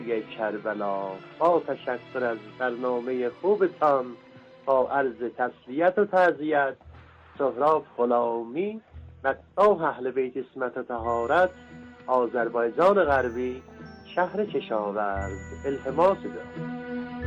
کربلا. با تشکر از برنامه خوبتان، با عرض تسلیت و تعزیت، سهراب غلامی، مفتاح اهل بیت اسمت و طهارت، آذربایجان غربی، شهر کشاورز، التماس دارم.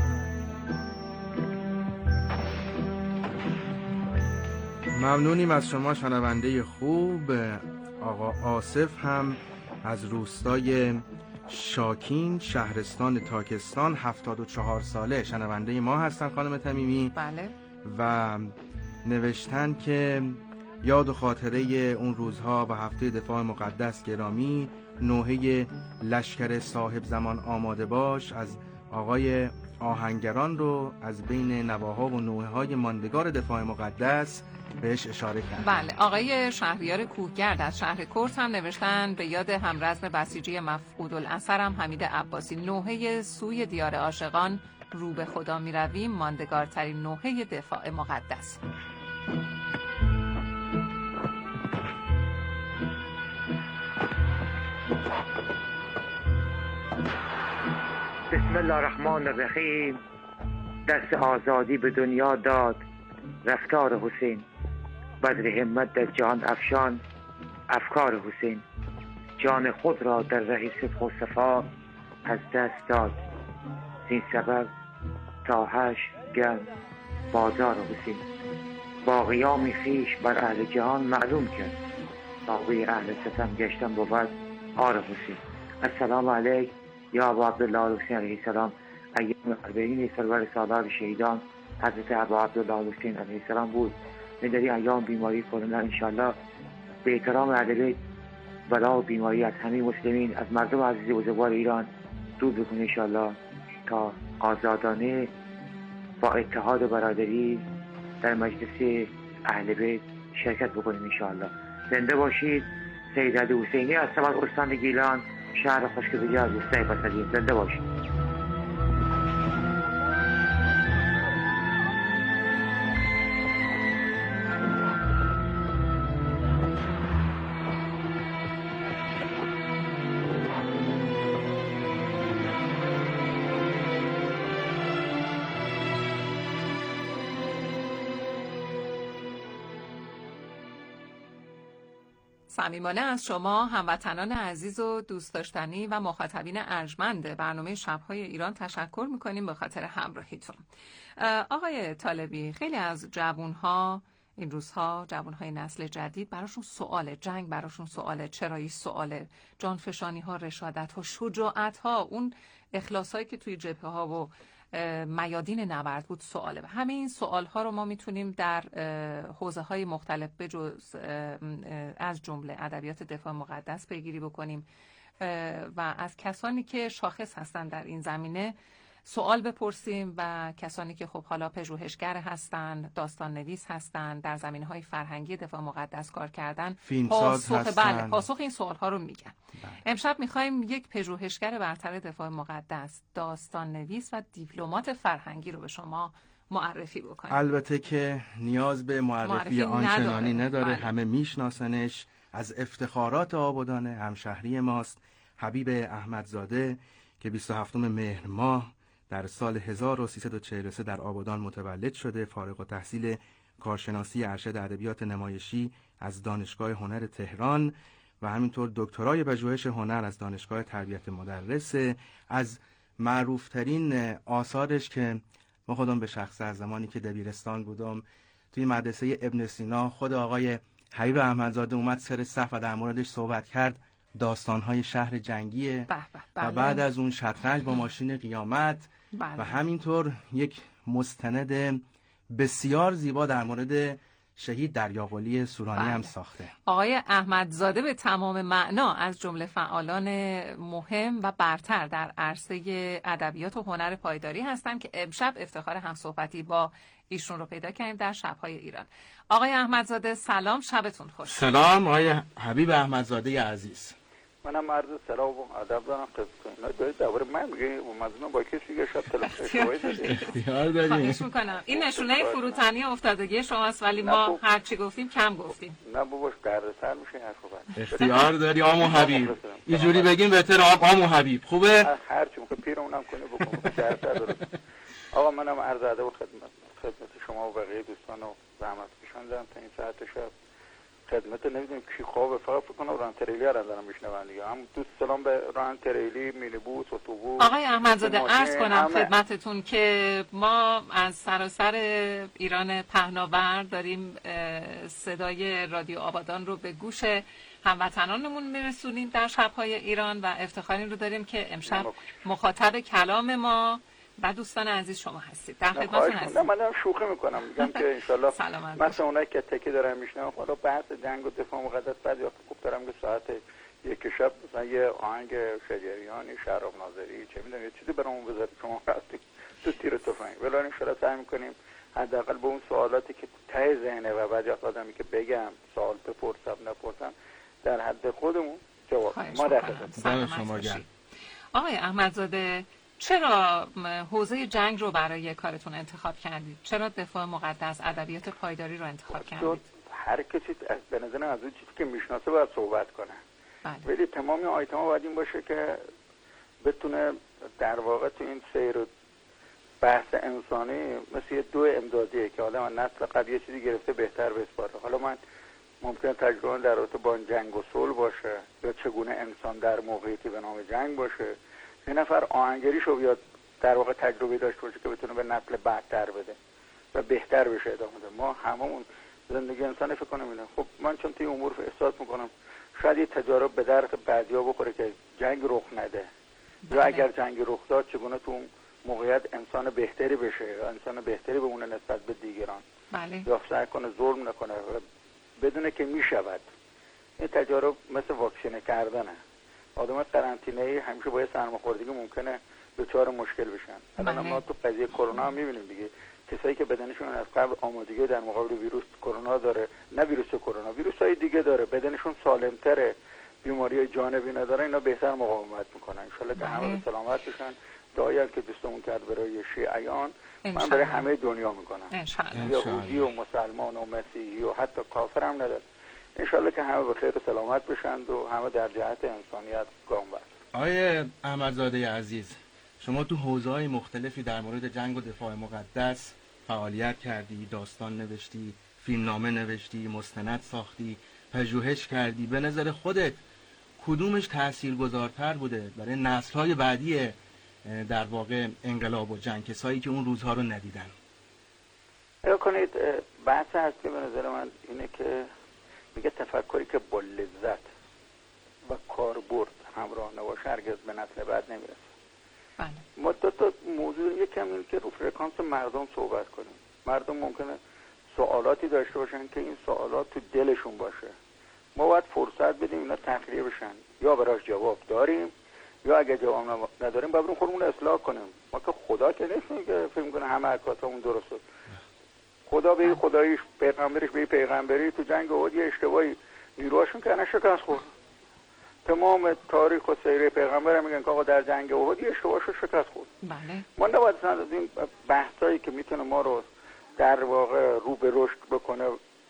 ممنونیم از شما شنونده خوب. آقا آصف هم از روستای شاکین شهرستان تاکستان 74 ساله شنونده ما هستن خانم تمیمی. بله. و نوشتن که یاد و خاطره اون روزها و هفته دفاع مقدس گرامی، نوحه لشکر صاحب زمان آماده باش از آقای آهنگران رو از بین نواها و نوحه های ماندگار دفاع مقدس بهش اشاره کرد. بله. آقای شهریار کوهگرد از شهر کرد هم نوشتن به یاد همرزم بسیجی مفقود الاثر هم حمید عباسی، نوحه سوی دیار عاشقان رو به خدا می رویم، ماندگارترین نوحه دفاع مقدس. بسم الله الرحمن الرحیم. دست آزادی به دنیا داد رفتار حسین، بدر همت در جهان افشان افکار حسین، جان خود را در ره صدق و صفا از دست داد، زین سبب تا حشر گرم بازار حسین، با قیام خویش بر اهل جهان معلوم کرد، باقی اهل ستم گشتن بود آر حسین. السلام علیک یا ابا عبدالله حسین علیه السلام، ایام اربعین سرور سالار شهیدان حضرت ابا عبدالله حسین علیه السلام بود. من در این ایام بیماری کرونا انشالله به احترام اهل بیت بلا و بیماری از همه مسلمین، از مردم عزیز بزرگوار ایران دور بکنه انشالله، تا آزادانه با اتحاد و برادری در مجلس اهل بیت شرکت بکنیم انشالله. زنده باشید. سید علی حسینی از سبت استان گیلان، شهر خشک‌بجا از روستای پسدین. زنده باشید. صمیمانه از شما هموطنان عزیز و دوست داشتنی و مخاطبین ارجمند برنامه شب‌های ایران تشکر می‌کنیم به خاطر همراهیتون. آقای طالبی، خیلی از جوان‌ها این روزها، جوان‌های نسل جدید، براشون سؤال جنگ، براشون سؤال چرایی، سؤال جانفشانی‌ها، رشادت‌ها، شجاعت‌ها، اون اخلاص‌هایی که توی جبهه‌ها و میادین نبرد بود سواله. همه این سوال‌ها رو ما میتونیم در حوزه‌های مختلف بجز از جمله ادبیات دفاع مقدس پیگیری بکنیم و از کسانی که شاخص هستن در این زمینه سوال بپرسیم و کسانی که خب حالا پژوهشگر هستن، داستان نویس هستن، در زمینه‌های فرهنگی دفاع مقدس کار کردن، پاسخ این سوال‌ها رو میگن. امشب می‌خوایم یک پژوهشگر برتر دفاع مقدس، داستان نویس و دیپلمات فرهنگی رو به شما معرفی بکنیم. البته که نیاز به معرفی آنچنانی نداره. همه میشناسنش. از افتخارات آبادان همشهری ماست. حبیب احمدزاده که 27 مهر ماه در سال 1343 در آبادان متولد شده، فارغ التحصیل کارشناسی ارشد ادبیات نمایشی از دانشگاه هنر تهران و همینطور دکترای پژوهش هنر از دانشگاه تربیت مدرس. از معروفترین آثارش که ما خودم به شخص از زمانی که دبیرستان بودم توی مدرسه ابن سینا خود آقای حبیب احمدزاده اومد سر صف و در موردش صحبت کرد، داستان‌های شهر جنگیه و بعد از اون شطرنج با ماشین قیامت و همینطور یک مستند بسیار زیبا در مورد شهید دریاقلی سورانی هم ساخته. آقای احمدزاده به تمام معنا از جمله فعالان مهم و برتر در عرصه ادبیات و هنر پایداری هستند که امشب افتخار همصحبتی با ایشون رو پیدا کردیم در شب‌های ایران. آقای احمدزاده سلام، شبتون خوش. سلام آقای حبیب احمدزاده عزیز. منم عرض سلام و ادب دارم خدمتتون. دارید درباره من میگه و مظنون با کسی دیگه شب تلفن شوید اختیار دارید. خواهش میکنم. این نشونه فروتنی افتادگی شماست ولی ما هر چی گفتیم کم گفتیم. نه باباش دردسر میشه حرفو بعد. اختیار داری آمو حبیب. اینجوری بگیم بهتر آمو حبیب. خوبه؟ هر چی میخواد پیرمونم کنه بکنه. دردسر داره. آقا منم عرض ادب و خدمت شما و بقیه دوستان و زحمت کشاندم تا این ساعت شب. خدمت نمیدونم کی خوابه، فقط فکر کنم ران تریلی رو دارم میشنون دیگه. هم دوست سلام به ران تریلی، مینیبوس، اتوبوس. آقای احمدزاده عرض کنم خدمتتون که ما از سراسر ایران پهناور داریم صدای رادیو آبادان رو به گوش هموطنانمون میرسونیم در شب‌های ایران و افتخاری رو داریم که امشب مخاطب کلام ما و دوستان عزیز شما هستید. در خدمتتون هستم. من دارم شوخی میکنم، میگم که ان شاء الله مثلا اونایی که تکی دارن میشنن حالا بحث جنگ و دفاع مقدس بعد یا خوب دارم که ساعت یک شب مثلا یه آهنگ شجریانی، شهرام ناظری، چه میدونم یه چیزی برامون بذارید شما راستی تو تیر تفنگ. ولی ان شاء الله سعی میکنیم حداقل به اون سوالاتی که ته ذهنه و بعضی آدمی که بگم سوال بپرسم نپرسم در حد خودمون جواب ما در خدمت شما. آقای احمدزاده چرا حوزه جنگ رو برای کارتون انتخاب کردید؟ چرا دفاع مقدس، ادبیات پایداری رو انتخاب کردید؟ هر کسی به نظرم از اون چیزی که میشناسه باید صحبت کنه. بله. ولی تمام آیتما باید این باشه که بتونه در واقع تو این سیر و بحث انسانی مثل یه دو امدادیه که آدم نسل قبل یه چیزی گرفته بهتر بسپاره. حالا من ممکنه تجربه در رابطه با جنگ و صلح باشه یا چگونه انسان در موقعیتی به نام جنگ باشه. یه نفر آهنگریشو بیاد در واقع تجربه داشته باشه که بتونه به نسل بعدتر بده و بهتر بشه ادامه بده. ما هممون زندگی انسان فکر کنم اینه. خب من چون توی امور احساس میکنم شاید یه تجارب به درد بعضیا بخوره که جنگ رخ نده یا اگر جنگ رخ داد چگونه تو اون موقعیت انسان بهتری بشه یا انسان بهتری بمونه نسبت به دیگران. بله. یا سعی کنه ظلم نکنه و بدونه که میشود. این تجارب مثل واکسینه کردنه. آدم قرنطینه‌ای همیشه با سرماخوردگی ممکنه دچار مشکل بشن. الان ما تو قضیه کرونا هم می‌بینیم دیگه کسایی که بدنشون از قبل آمادگی در مقابل ویروس کرونا داره، نه ویروس کرونا، ویروس‌های دیگه داره، بدنشون سالم‌تره، بیماری‌های جانبی نداره، اینا بهتر مقاومت میکنن. ان شاءالله که همه سلامت بشن. دعایی که دوستمون کرد برای شیعیان من برای همه دنیا میکنم. یهودی و مسلمان و مسیحی و حتی کافر هم نداره. انشالله که همه به خیر و سلامت بشند و همه در جهت انسانیت گام بردارند. آقای احمدزاده عزیز، شما تو حوزه‌های مختلفی در مورد جنگ و دفاع مقدس فعالیت کردی، داستان نوشتی، فیلمنامه نوشتی، مستند ساختی، پژوهش کردی. به نظر خودت کدومش تاثیرگذارتر بوده برای نسل‌های بعدی در واقع انقلاب و جنگ، کسایی که اون روزها رو ندیدن؟ نگاه کنید، بحث اصلی به نظر من اینه که میگه تفکری که با لذت و کاربرد همراه نباشه هرگز به نسل بعد نمیرسه. بله. ما دو تا موضوع یکم این که رو فرکانس مردم صحبت کنیم. مردم ممکنه سوالاتی داشته باشن که این سوالات تو دلشون باشه. ما باید فرصت بدیم اینا تخلیه بشن. یا براش جواب داریم یا اگه جواب نداریم باید بریم خودمون اصلاح کنیم. ما که خدا که نیستیم که فکر کنه همه حرکاتمون درسته. خدا به خداییش، پیغمبرش به پیغمبری. تو جنگ احد یه اشتباهی نیروهاشون که شکست خورد. تمام تاریخ و سیر پیغمبر میگن که آقا در جنگ احد یه اشتباهشو شکست خورد. بله. ما نباید از این بحثایی که میتونه ما رو در واقع رو به رشد بکنه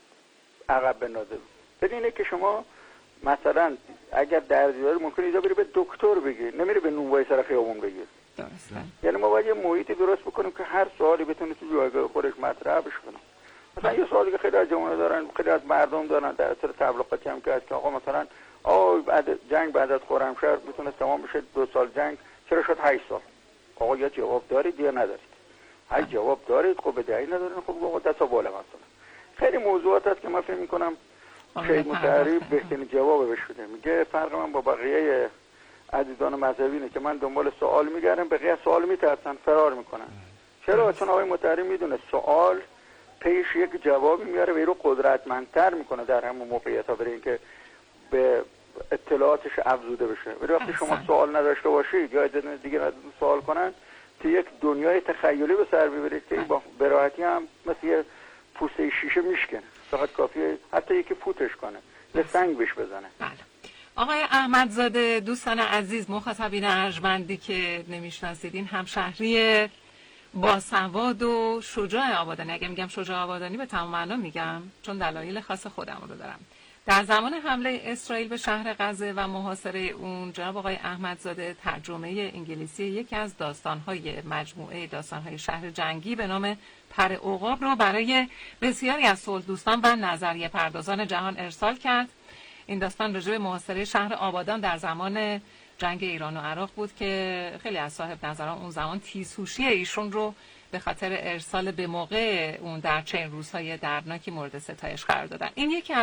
عقب بندازه. بدینه که شما مثلا اگر دردی داری ممکنه اینجا بری به دکتر بگی، نمیری به نونوای سر خیابون بگی. درسته. یعنی ما باید یه محیطی درست بکنیم که هر سوالی بتونه تو جایگاه خودش مطرح بشه. مثلا یه سوالی که خیلی از جوانان دارن، خیلی از مردم دارن در اثر تبلیغاتی هم که هست که آقا مثلا بعد جنگ بعد از خرمشهر میتونه تمام بشه 2 سال جنگ، چرا شد 8 سال؟ آقا یا جواب دارید یا ندارید؟ اگه جواب دارید خب بدهی ندارین، خب آقا دستا بالا مثلا. خیلی موضوعات هست که من فکر می‌کنم شیخ مطهری بهترین جواب بهش بده. میگه فرق من با بقیه عزیزان مذهبی اینه که من دنبال سوال میگردم، بقیه سوال میترسن فرار میکنن. چرا؟ چون آقای مطهری میدونه سوال پیش یک جوابی میاره و رو قدرتمندتر میکنه در همون موقعیت‌ها برای اینکه به اطلاعاتش افزوده بشه. ولی وقتی شما سوال نداشته باشید یا دیگه سوال کنن تو یک دنیای تخیلی به سر میبرید که با براحتی هم مثل یه پوسته شیشه میشکنه. فقط کافیه حتی یکی فوتش کنه، یه سنگ بهش بزنه. بله. آقای احمدزاده، دوستان عزیز، مخاطبین ارجمندی که نمیشناسید، این همشهری باسواد و شجاع آبادانی، اگه میگم شجاع آبادانی به تمام معنا میگم چون دلایل خاص خودم رو دارم، در زمان حمله اسرائیل به شهر غزه و محاصره اون، جناب آقای احمدزاده ترجمه انگلیسی یکی از داستان‌های مجموعه داستان‌های شهر جنگی به نام پر عقاب رو برای بسیاری از صلح دوستان و نظریه پردازان جهان ارسال کرد. این داستان راجع به محاصره شهر آبادان در زمان جنگ ایران و عراق بود که خیلی از صاحب نظران اون زمان تیزهوشی ایشون رو به خاطر ارسال به موقع اون در چند روزهای دردناکی مورد ستایش قرار دادن. این یکی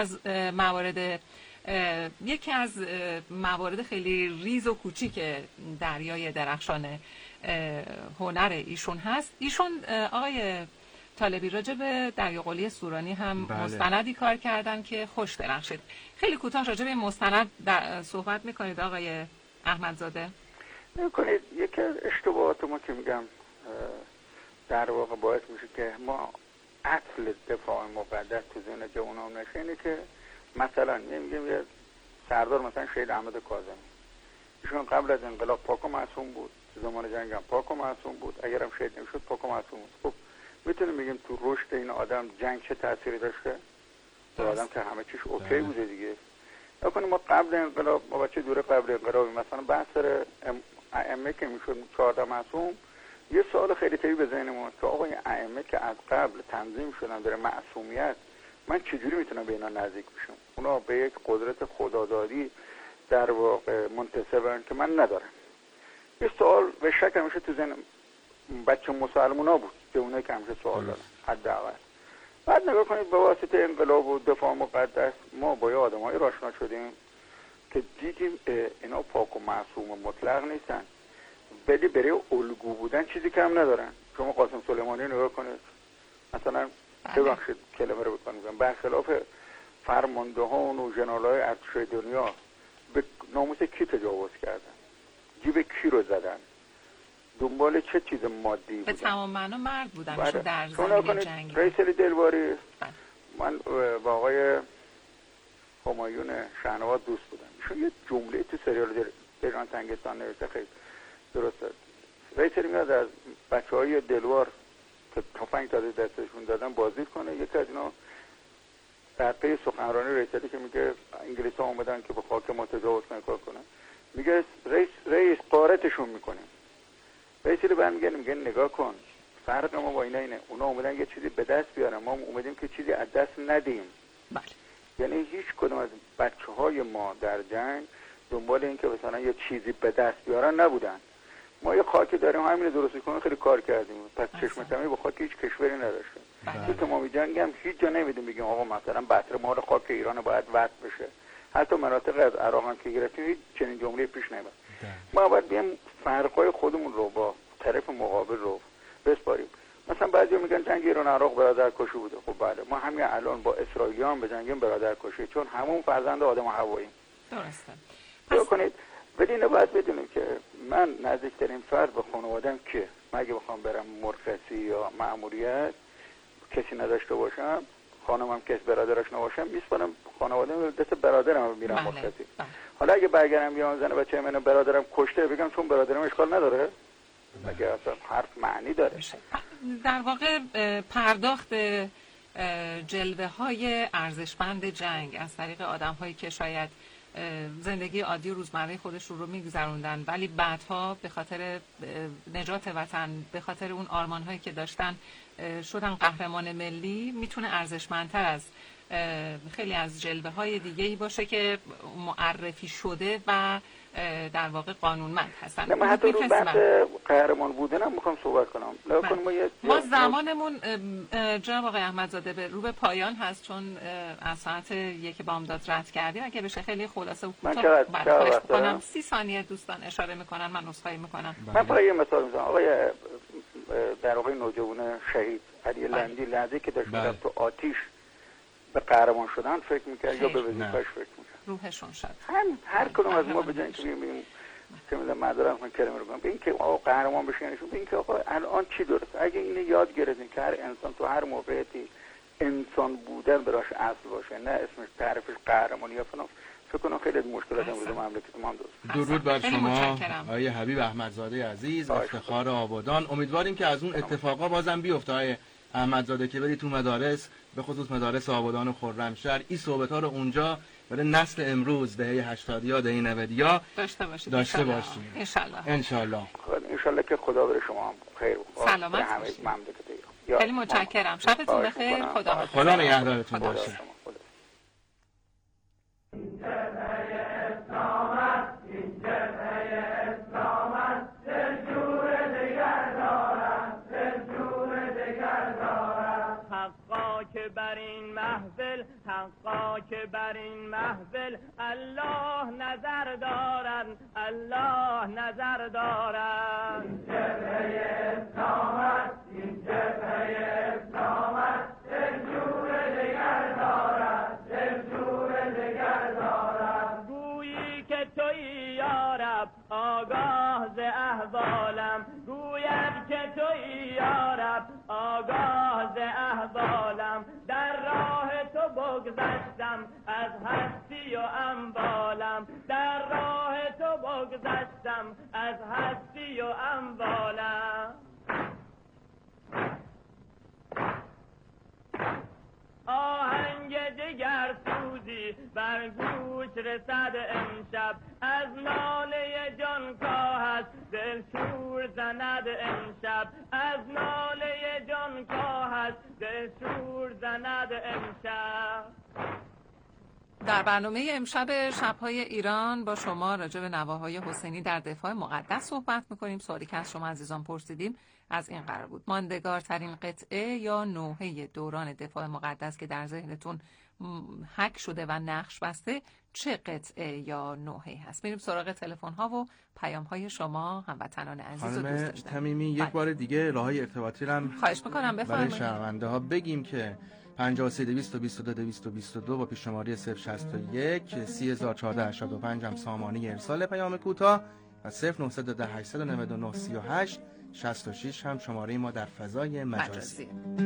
از موارد خیلی ریز و کوچیک دریای درخشان هنر ایشون هست. ایشون آقای طالبی راجع به دریاقلی سورانی هم مستندی کار کردن که خوش درخشید. خیلی کوتاه راجع به مستند صحبت میکنید آقای احمدزاده؟ میکنید. یکی از اشتباهات ما که میگم در واقع باعث میشه که ما اصل دفاع مقدس تو ذهن جوانان نشه اینه که مثلا میگیم یه سردار مثلا شهید احمد کاظمی، ایشون قبل از انقلاب پاک و معصوم بود، زمان جنگ هم پاک و معصوم بود، اگرم شهید نمیشد پاک و معصوم بود. خب میتونیم بگیم تو رشد این آدم جنگ چه تأثیری داشته؟ تو آدم که همه چیش اوکی بوده دیگه. نکنیم ما قبل انقلاب، ما بچه دوره قبل انقلاب مثلا بحث ائمه که میشد 14 معصوم، یه سوال خیلی طبیعی به ذهن ما که آقای ائمه که از قبل تنظیم شدن در معصومیت، من چجوری میتونم به اینا نزدیک بشم؟ اونا به یک قدرت خدادادی در واقع منتسبن که من ندارم. یه سوال به شک همیشه تو ذهن بچه مسلمونا بود که اونایی که همیشه سوال دارن حداقل. بعد نگاه کنید به واسطه انقلاب و دفاع مقدس ما با یه آدمایی آشنا شدیم که دیدیم اینا پاک و معصوم مطلق نیستن، ولی برای الگو بودن چیزی کم ندارن. شما قاسم سلیمانی نگاه کنید مثلا، ببخشید کلمه رو بکنم، برخلاف فرماندهان و ژنرال‌های ارتش دنیا به ناموس کی تجاوز کردن؟ جیب کی رو زدن؟ دنبال چه چیز مادی بودن؟ به تمام معنا مرد بودن در زمین جنگ. رئیس علی دلباری، من با آقای همایون شهنواز دوست بودم، ایشون یه جمله تو سریال ایران تنگستان نوشته خیلی درسته. رئیس علی میاد از بچه‌های دلوار که تفنگ داده دستشون دادن بازدید کنه، یکی از اینا در پی سخنرانی رئیس علی که میگه انگلیس‌ها اومدن که به خاک ما تجاوز کنن، میگه رئیس قارتشون میکنیم. رئیس علی برمیگرده میگه نگاه کن، فرق ما با اینا اینه، اونا اومدن یه چیزی به دست بیارن، ما اومدیم که چیزی از دست ندیم. بله. یعنی هیچ کدوم از بچه‌های ما در جنگ دنبال این که مثلا یه چیزی به دست بیارن نبودن. ما یه خاکی داریم، همین درست کنیم، خیلی کار کردیم، پس چشم تمی با خاک هیچ کشوری نداشتیم. تو تمام جنگ هم هیچ جا نمیدیم بگیم آقا مثلا بطر مال خاک ایران باید وقت بشه. حتی مناطق از عراق هم که گرفتیم هیچ چنین جمله پیش نمیاد. ما باید بیام فرقای خودمون رو با طرف مقابل رو بسپاریم. مثلا بعضی میگن جنگ ایران عراق برادرکشی بوده. خب بله، ما همین الان با اسرائیلیان به جنگیم برادرکشی، چون همون فرزند آدم و حواییم. درسته. پس کنید، ولی اینو باید بدونیم که من نزدیکترین فرد به خانواده‌ام که مگه بخوام برم مرخصی یا مأموریت کسی نداشته باشم، خانمم کس برادرش نباشم، میسپارم خانواده‌ام دست برادرم میرم مرخصی. حالا اگه برگردم بیام زن بچه من برادرم کشته، بگم چون برادرم اشکال نداره؟ مگه اصلا حرف معنی داره؟ در واقع پرداخت جلوه های ارزشمند جنگ از طریق آدم هایی که شاید زندگی عادی روزمره خودش رو میگذروندن ولی بعدها به خاطر نجات وطن، به خاطر اون آرمان هایی که داشتن شدن قهرمان ملی، میتونه ارزشمندتر از خیلی از جلوه های دیگه‌ای باشه که معرفی شده و در واقع قانونمند هستن. من حتی رو بحث قهرمان بودن هم میخوام صحبت کنم. ما زمانمون جناب آقای احمدزاده به رو به پایان هست، چون از ساعت 1 بامداد رد کردیم. اگه بشه خیلی خلاصه و کوتاه خواهش می‌کنم. 30 ثانیه دوستان اشاره میکنن، من عذرخواهی میکنم. من فقط یه مثال میزنم. آقای در واقع نوجوان شهید علی لندی لحظه که داشت میرفت تو آتیش به قهرمان شدن فکر میکرد یا به وظیفه‌اش فکر میکرد؟ روحشون شد. هر کدوم از ما به جای اینکه بگیم که مثلا معذرت میخوام کلمه رو بگم، به اینکه آقا قهرمان بشین، به اینکه آقا الان چی درست، اگه اینو یاد گرفتین که هر انسان تو هر موقعیتی انسان بودن براش اصل باشه، نه اسمش تعریفش قهرمانی یا فلان، فکر کنم خیلی از مشکلات امروز مملکت ما هم درود بر شما آقای حبیب احمدزاده عزیز، افتخار آبادان. امیدواریم که از اون اتفاقا بازم بیفته آقای احمدزاده که بری تو مدارس، به خصوص مدارس آبادان و خرمشهر، این صحبت‌ها رو اونجا برای نسل امروز دهه 80 یا دهه 90 داشته باشیم ان شاء الله که خدا بر شما هم خیر و سلامت باشید. خیلی متشکرم. شبتون بخیر. خدا نگهدارتون باشه. حقا که بر این محفل الله نظر دارد، الله نظر دارد. این جبهه اسلامت، این جبهه اسلامت، دلجوی دگر دارد، دلجوی دگر دارد. گویی که تویی یارب آگاه ز احوالم، گوید که تویی یارب آگاه ز احوالم. در راه تو بگذشتم از هستی و اموالم، در راه تو بگذشتم از هستی و اموالم. آهنگ دگر سوزی بر گوش رسد امشب، از ناله جان کاهش دل شور زند امشب، از ناله جان کاهش دل شور زند امشب. در برنامه امشب شب‌های ایران با شما راجع به نواهای حسینی در دفاع مقدس صحبت می‌کنیم. سوالی که از شما عزیزان پرسیدیم از این قرار بود: ماندگارترین قطعه یا نوحه دوران دفاع مقدس که در ذهنتون حک شده و نقش بسته چه قطعه یا نوحه هست؟ میریم سراغ تلفن‌ها و پیام‌های شما هموطنان عزیز و دوست داشتنی. تمیمی یک بار دیگه راه‌های ارتباطی رو خواهش می‌کنم بفرمایید. برای شنونده‌ها بگیم که 532222 با پیش‌شماری 061 30485 هم سامانه ارسال پیام کوتاه و 09188938 66 هم شماره ما در فضای مجازی.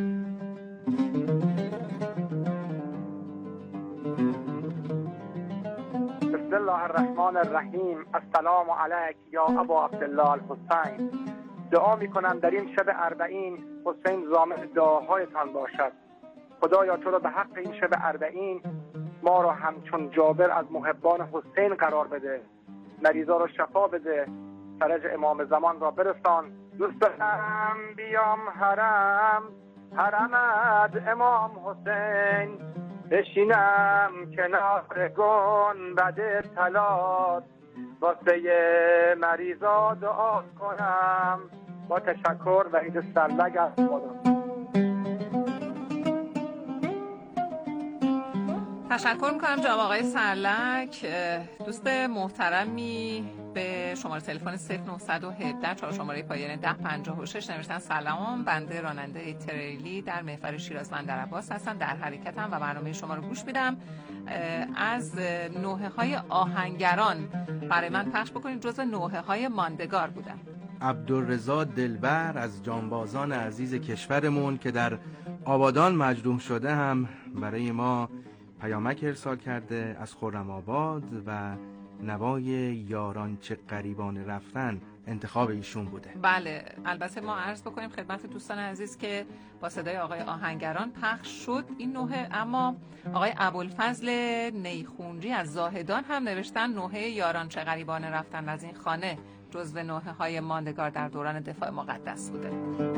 بسم الله الرحمن الرحیم. السلام علیک یا ابا عبدالله الحسین. دعا میکنم در این شب اربعین حسین ضامن دعاهایتان باشد. خدایا تو را به حق این شب اربعین ما را همچون جابر از محبان حسین قرار بده، مریضا را شفا بده، فرج امام زمان را برسان. دوست دارم بیام حرمت امام حسین، بشینم کنار گنبد طلات، واسه مریضا دعا کنم. با تشکر و عید سرلگ از خدا. تشکر میکنم جناب آقای سرلک. دوست محترمی به شماره تلفن 0917 4 شماره پایان 1056 نوشتن: سلام، بنده راننده تریلی در محور شیراز بندر عباس هستم، در حرکتم و برنامه شما رو گوش میدم. از نوحه های آهنگران برای من پخش بکنید، جزو نوحه های ماندگار بودن. عبدالرضا دلبر از جانبازان عزیز کشورمون که در آبادان مجروح شده هم برای ما پیامک ارسال کرده از خرم آباد و نوای یاران چه غریبان رفتن انتخاب ایشون بوده. بله، البته ما عرض بکنیم خدمت دوستان عزیز که با صدای آقای آهنگران پخش شد این نوحه، اما آقای ابوالفضل نیخونجی از زاهدان هم نوشتن نوحه یاران چه غریبان رفتن از این خانه جزو نوحه های ماندگار در دوران دفاع مقدس بوده.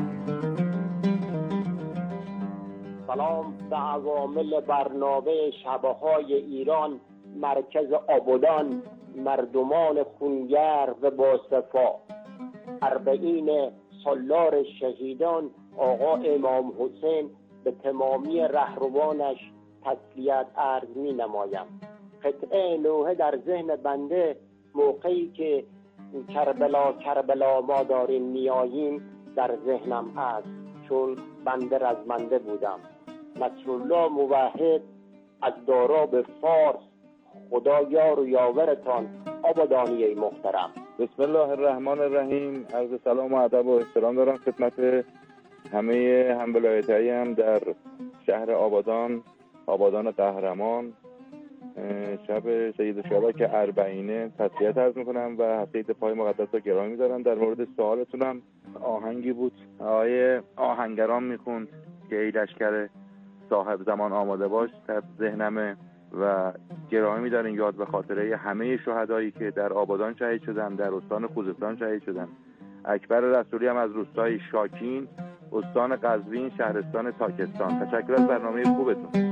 سلام به عوامل برنامه شبهای ایران، مرکز آبادان، مردمان خونگرم و باصفا. اربعین سالار شهیدان آقا امام حسین به تمامی رهروانش تسلیت عرض می نمایم. قطعه نوحه در ذهن بنده موقعی که کربلا ما داریم میاییم در ذهنم است، چون بنده رزمنده بودم. نصرالله موحد از داراب فارس، خدا یار و یاورتان آبادانی محترم. بسم الله الرحمن الرحیم. عرض سلام و ادب و احترام دارم خدمت همه هم ولایتایی هم در شهر آبادان قهرمان شب سید الشهدا که اربعینه تسلیت عرض میکنم و هفته عید پای مقدس رو گرامی می‌دارم. در مورد سوالتونم آهنگی بود آقای آهنگران میخوند که ای لشکر صاحب زمان آماده باش در ذهنمه و گرامی می‌داریم یاد به خاطره همه شهدایی که در آبادان شهید شدن، در استان خوزستان شهید شدن. اکبر رسولی هم از روستای شاکین، استان قزوین، شهرستان تاکستان. تشکر از برنامه خوبتون.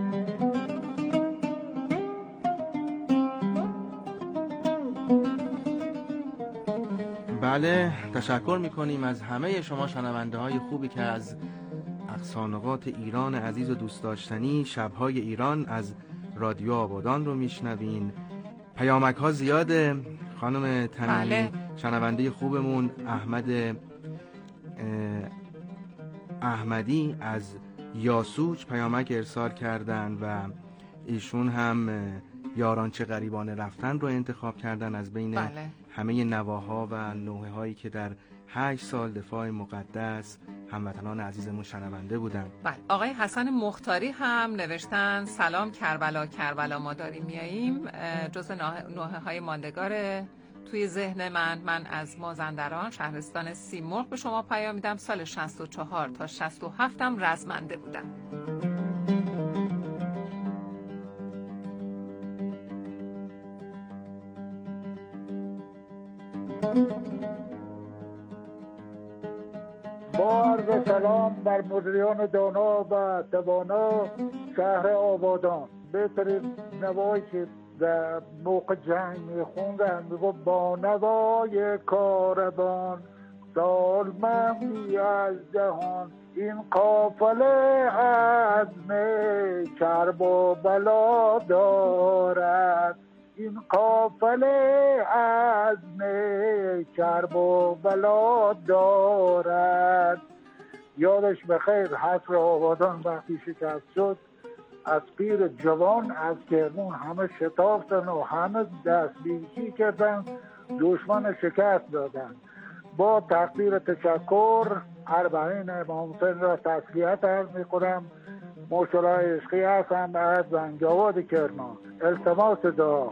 بله، تشکر میکنیم از همه شما شنونده های خوبی که از اقصانقاط ایران عزیز و دوست داشتنی شبهای ایران از رادیو آبادان رو میشنوین. پیامک ها زیاده. خانم تمیمی شنونده خوبمون احمدی از یاسوج پیامک ارسال کردن و ایشون هم یاران چه غریبانه رفتن رو انتخاب کردن از بین همه نواها و نوحه هایی که در 8 سال دفاع مقدس هموطنان عزیزمون شنونده بودن. بله، آقای حسن مختاری هم نوشتن سلام کربلا کربلا ما داریم میاییم. جز نوحه های ماندگار توی ذهن من از مازندران شهرستان سیمرغ به شما پیام میدم. سال 64 تا 67 هم رزمنده بودم. با عرض سلام بر مدیران دانا و توانا شهر آبادان. بهترین نوایی که در موقع جنگ میخوندن میگفت با نوای کاروان سال مهمی از جهان این قافله عزم کرب و بلا دارد. این قافله عزم کرب و بلا دارد. یادش بخیر حصر آبادان وقتی شکست شد از پیر جوان از کرمون همه شتافتن و همه دست بیشی کردن، دشمن شکست دادن. با تقدیر تشکر اربعین امام حسین را تسلیت عرض می‌کنم. مشرای عشقی هستم از زنجاواد کرمان. التماس دعا.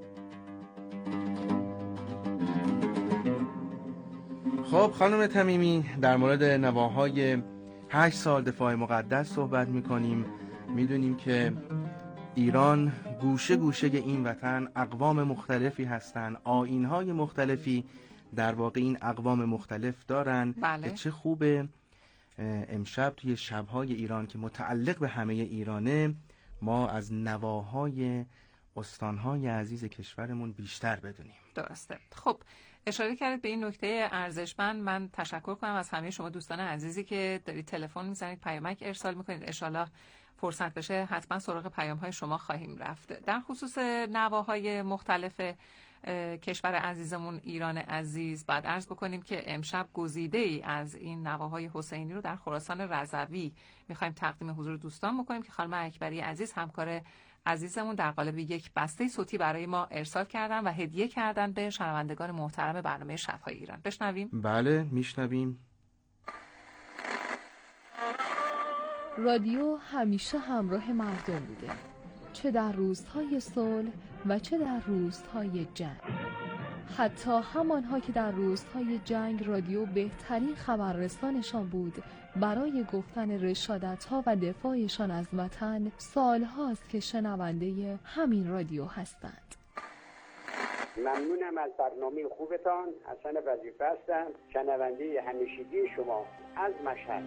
خب خانم تمیمی، در مورد نواهای 8 سال دفاع مقدس صحبت می‌کنیم. میدونیم که ایران گوشه گوشه این وطن اقوام مختلفی هستن، آیین‌های مختلفی در واقع این اقوام مختلف دارن. بله. چه خوبه امشب توی شب‌های ایران که متعلق به همه ایرانه ما از نواهای استان‌های عزیز کشورمون بیشتر بدونیم. درسته. خب اشاره کردید به این نکته ارزشمند. من تشکر کنم از همه شما دوستان عزیزی که دارید تلفن میزنید، پیامک ارسال میکنید. انشالله فرصت بشه حتما سراغ پیام‌های شما خواهیم رفت. در خصوص نواهای مختلف کشور عزیزمون ایران عزیز بعد عرض بکنیم که امشب گزیده‌ای از این نواهای حسینی رو در خراسان رضوی میخوایم تقدیم حضور دوستان بکنیم که خانم اکبری عزیز همکار عزیزمون در قالب یک بسته صوتی برای ما ارسال کردن و هدیه کردن به شنوندگان محترم برنامه شب‌های ایران. بشنویم؟ بله میشنویم. رادیو همیشه همراه مردم بوده، چه در روزهای صلح و چه در روزهای جنگ. حتی همانها که در روزهای جنگ رادیو بهترین خبررسانشان بود برای گفتن رشادت‌ها و دفاعشان از وطن، سالهاست که شنونده همین رادیو هستند. ممنونم از برنامه خوبتان. حسن وظیفه هستم، شنونده همیشگی شما از مشهد.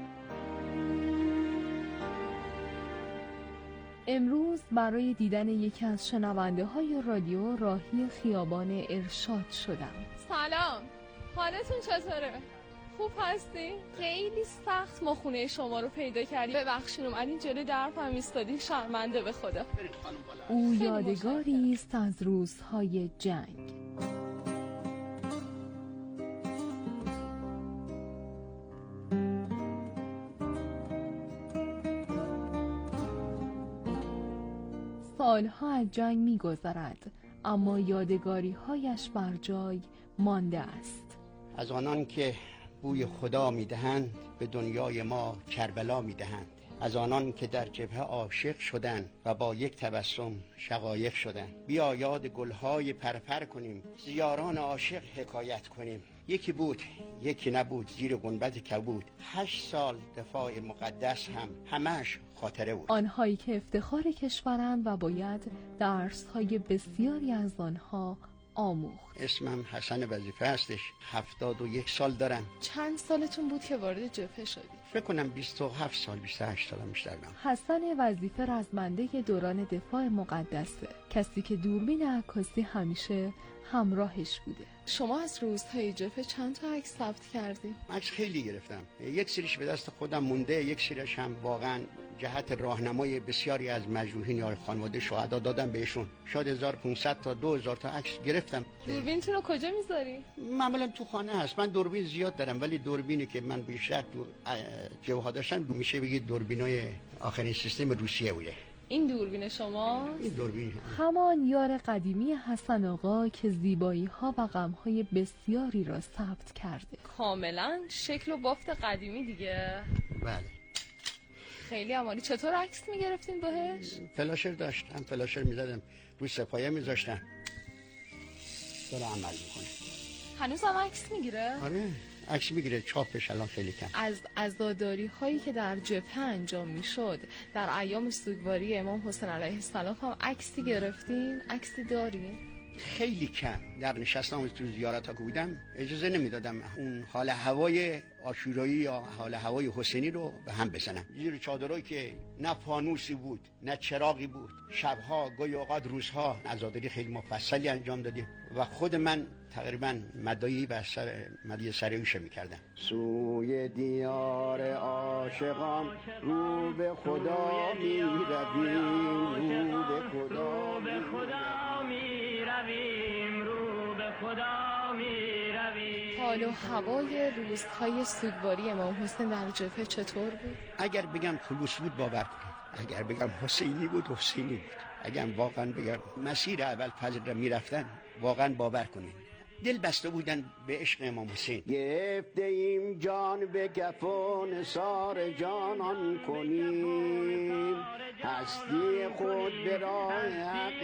امروز برای دیدن یکی از شنونده های رادیو راهی خیابان ارشاد شدم. سلام، حالتون چطوره؟ خوب هستی؟ خیلی سخت ما خونه شما رو پیدا کردیم. ببخشید اومدین جلوی درب هم ایستادین، شرمنده به خدا. او یادگاری است از روزهای جنگ. سالها از جنگ می‌گذرد، اما یادگاری‌هایش بر جای مانده است. از آنان که بوی خدا می‌دهند به دنیای ما کربلا می‌دهند. از آنان که در جبهه عاشق شدند و با یک تبسم شقایق شدند. بیا یاد گلهای پرپر کنیم، ز یاران عاشق حکایت کنیم. یکی بود یکی نبود زیر گنبد کبود، 8 سال دفاع مقدس هم همش خاطره بود. آنهایی که افتخار کشورند و باید درس‌های بسیاری از آنها آموخت. اسمم حسن وظیفه هستش، 71 سال دارم. چند سالتون بود که وارد جبهه شدید؟ فکر کنم 27 سال 28 سالم بیشتر نم. حسن وظیفه رزمنده دوران دفاع مقدسه، کسی که دوربین عکاسی همیشه همراهش بوده. شما از روزهای جبهه چند تا عکس ثبت کردید؟ عکس خیلی گرفتم، یک سریش به دست خودم مونده، یک سریش هم واقعا جهت راهنمای بسیاری از مجروحین یا خانواده شهدا دادم بهشون. شاید 1500 تا 2000 تا عکس گرفتم. دوربینتون رو کجا میذاری؟ معمولا تو خانه هست. من دوربین زیاد دارم، ولی دوربینی که من بیشتر تو جبهه داشتم میشه بگید دوربینای آخرین سیستم روسیه بوده. این دوربین شما؟ این دوربین همان یار قدیمی حسن آقا که زیبایی ها و غم های بسیاری را ثبت کرده. کاملا شکل و بافت قدیمی دیگه. بله. خیلی عالی. چطور عکس میگرفتین بهش؟ فلاشر داشتم، فلاشر میزدم روی سپایه میذاشتم. داره عمل میکنه. هنوز هم عکس میگیره؟ آره عکس میگیره، چاپش الان خیلی کم. از عزاداری هایی که در جبهه انجام میشد در ایام سوگواری امام حسین علیه السلام هم عکسی گرفتین؟ عکسی دارین؟ خیلی کم. در نشستم تو زیارت ها که بودم اجازه نمیدادم اون حال هوای عاشورایی یا حال هوای حسینی رو به هم بزنم. زیر چادرایی که نه فانوسی بود نه چراغی بود، شبها گاهی اوقات روزها عزاداری خیلی مفصلی انجام دادیم و خود من تقریبا مدایی و مدی سریعش میکردم. سوی دیار عاشقان رو به خدا می رویم، رو به خدا می رویم، رو به خدا می رویم. حال و هوای روزهای سوگواری امام حسین در جبهه چطور بود؟ اگر بگم خلوص بود باور کنید، اگر بگم حسینی بود حسینی بود، اگر واقعا بگم مسیر اول فجر را میرفتن واقعا باور کنید دل بسته بودن به عشق امام حسین. گفته ایم جان به کفن سار جانان کنیم، هستی خود به راه حق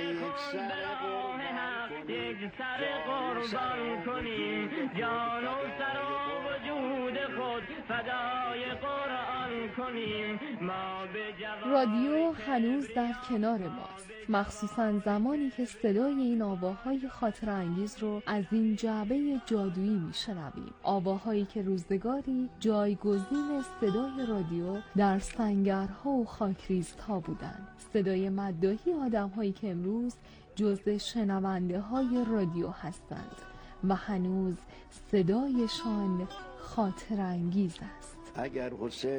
یک سر قربان کنیم، جان و سر و وجود خود فدای قرآن کنیم. ما به رادیو هنوز در کنار ماست، مخصوصا زمانی که صدای این آواهای خاطر انگیز رو از این جعبه جادویی میشنویم. آواهایی که روزگاری جایگزین صدای رادیو در سنگرها و خاکریزها بودند. صدای مداحی آدم‌هایی که امروز جزء شنونده های رادیو هستند و هنوز صدایشان خاطر انگیز است. اگر حسین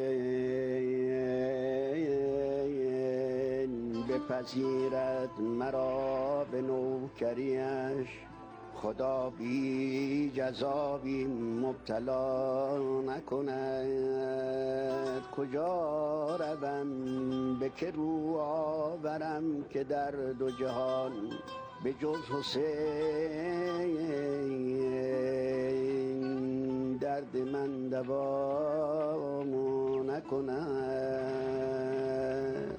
بپذیرد مرا به نوکریش، خدا بی جزایی مبتلا نکند. کجا روم به که رو آورم که در دو جهان به جز حسین درد من دوام نکند.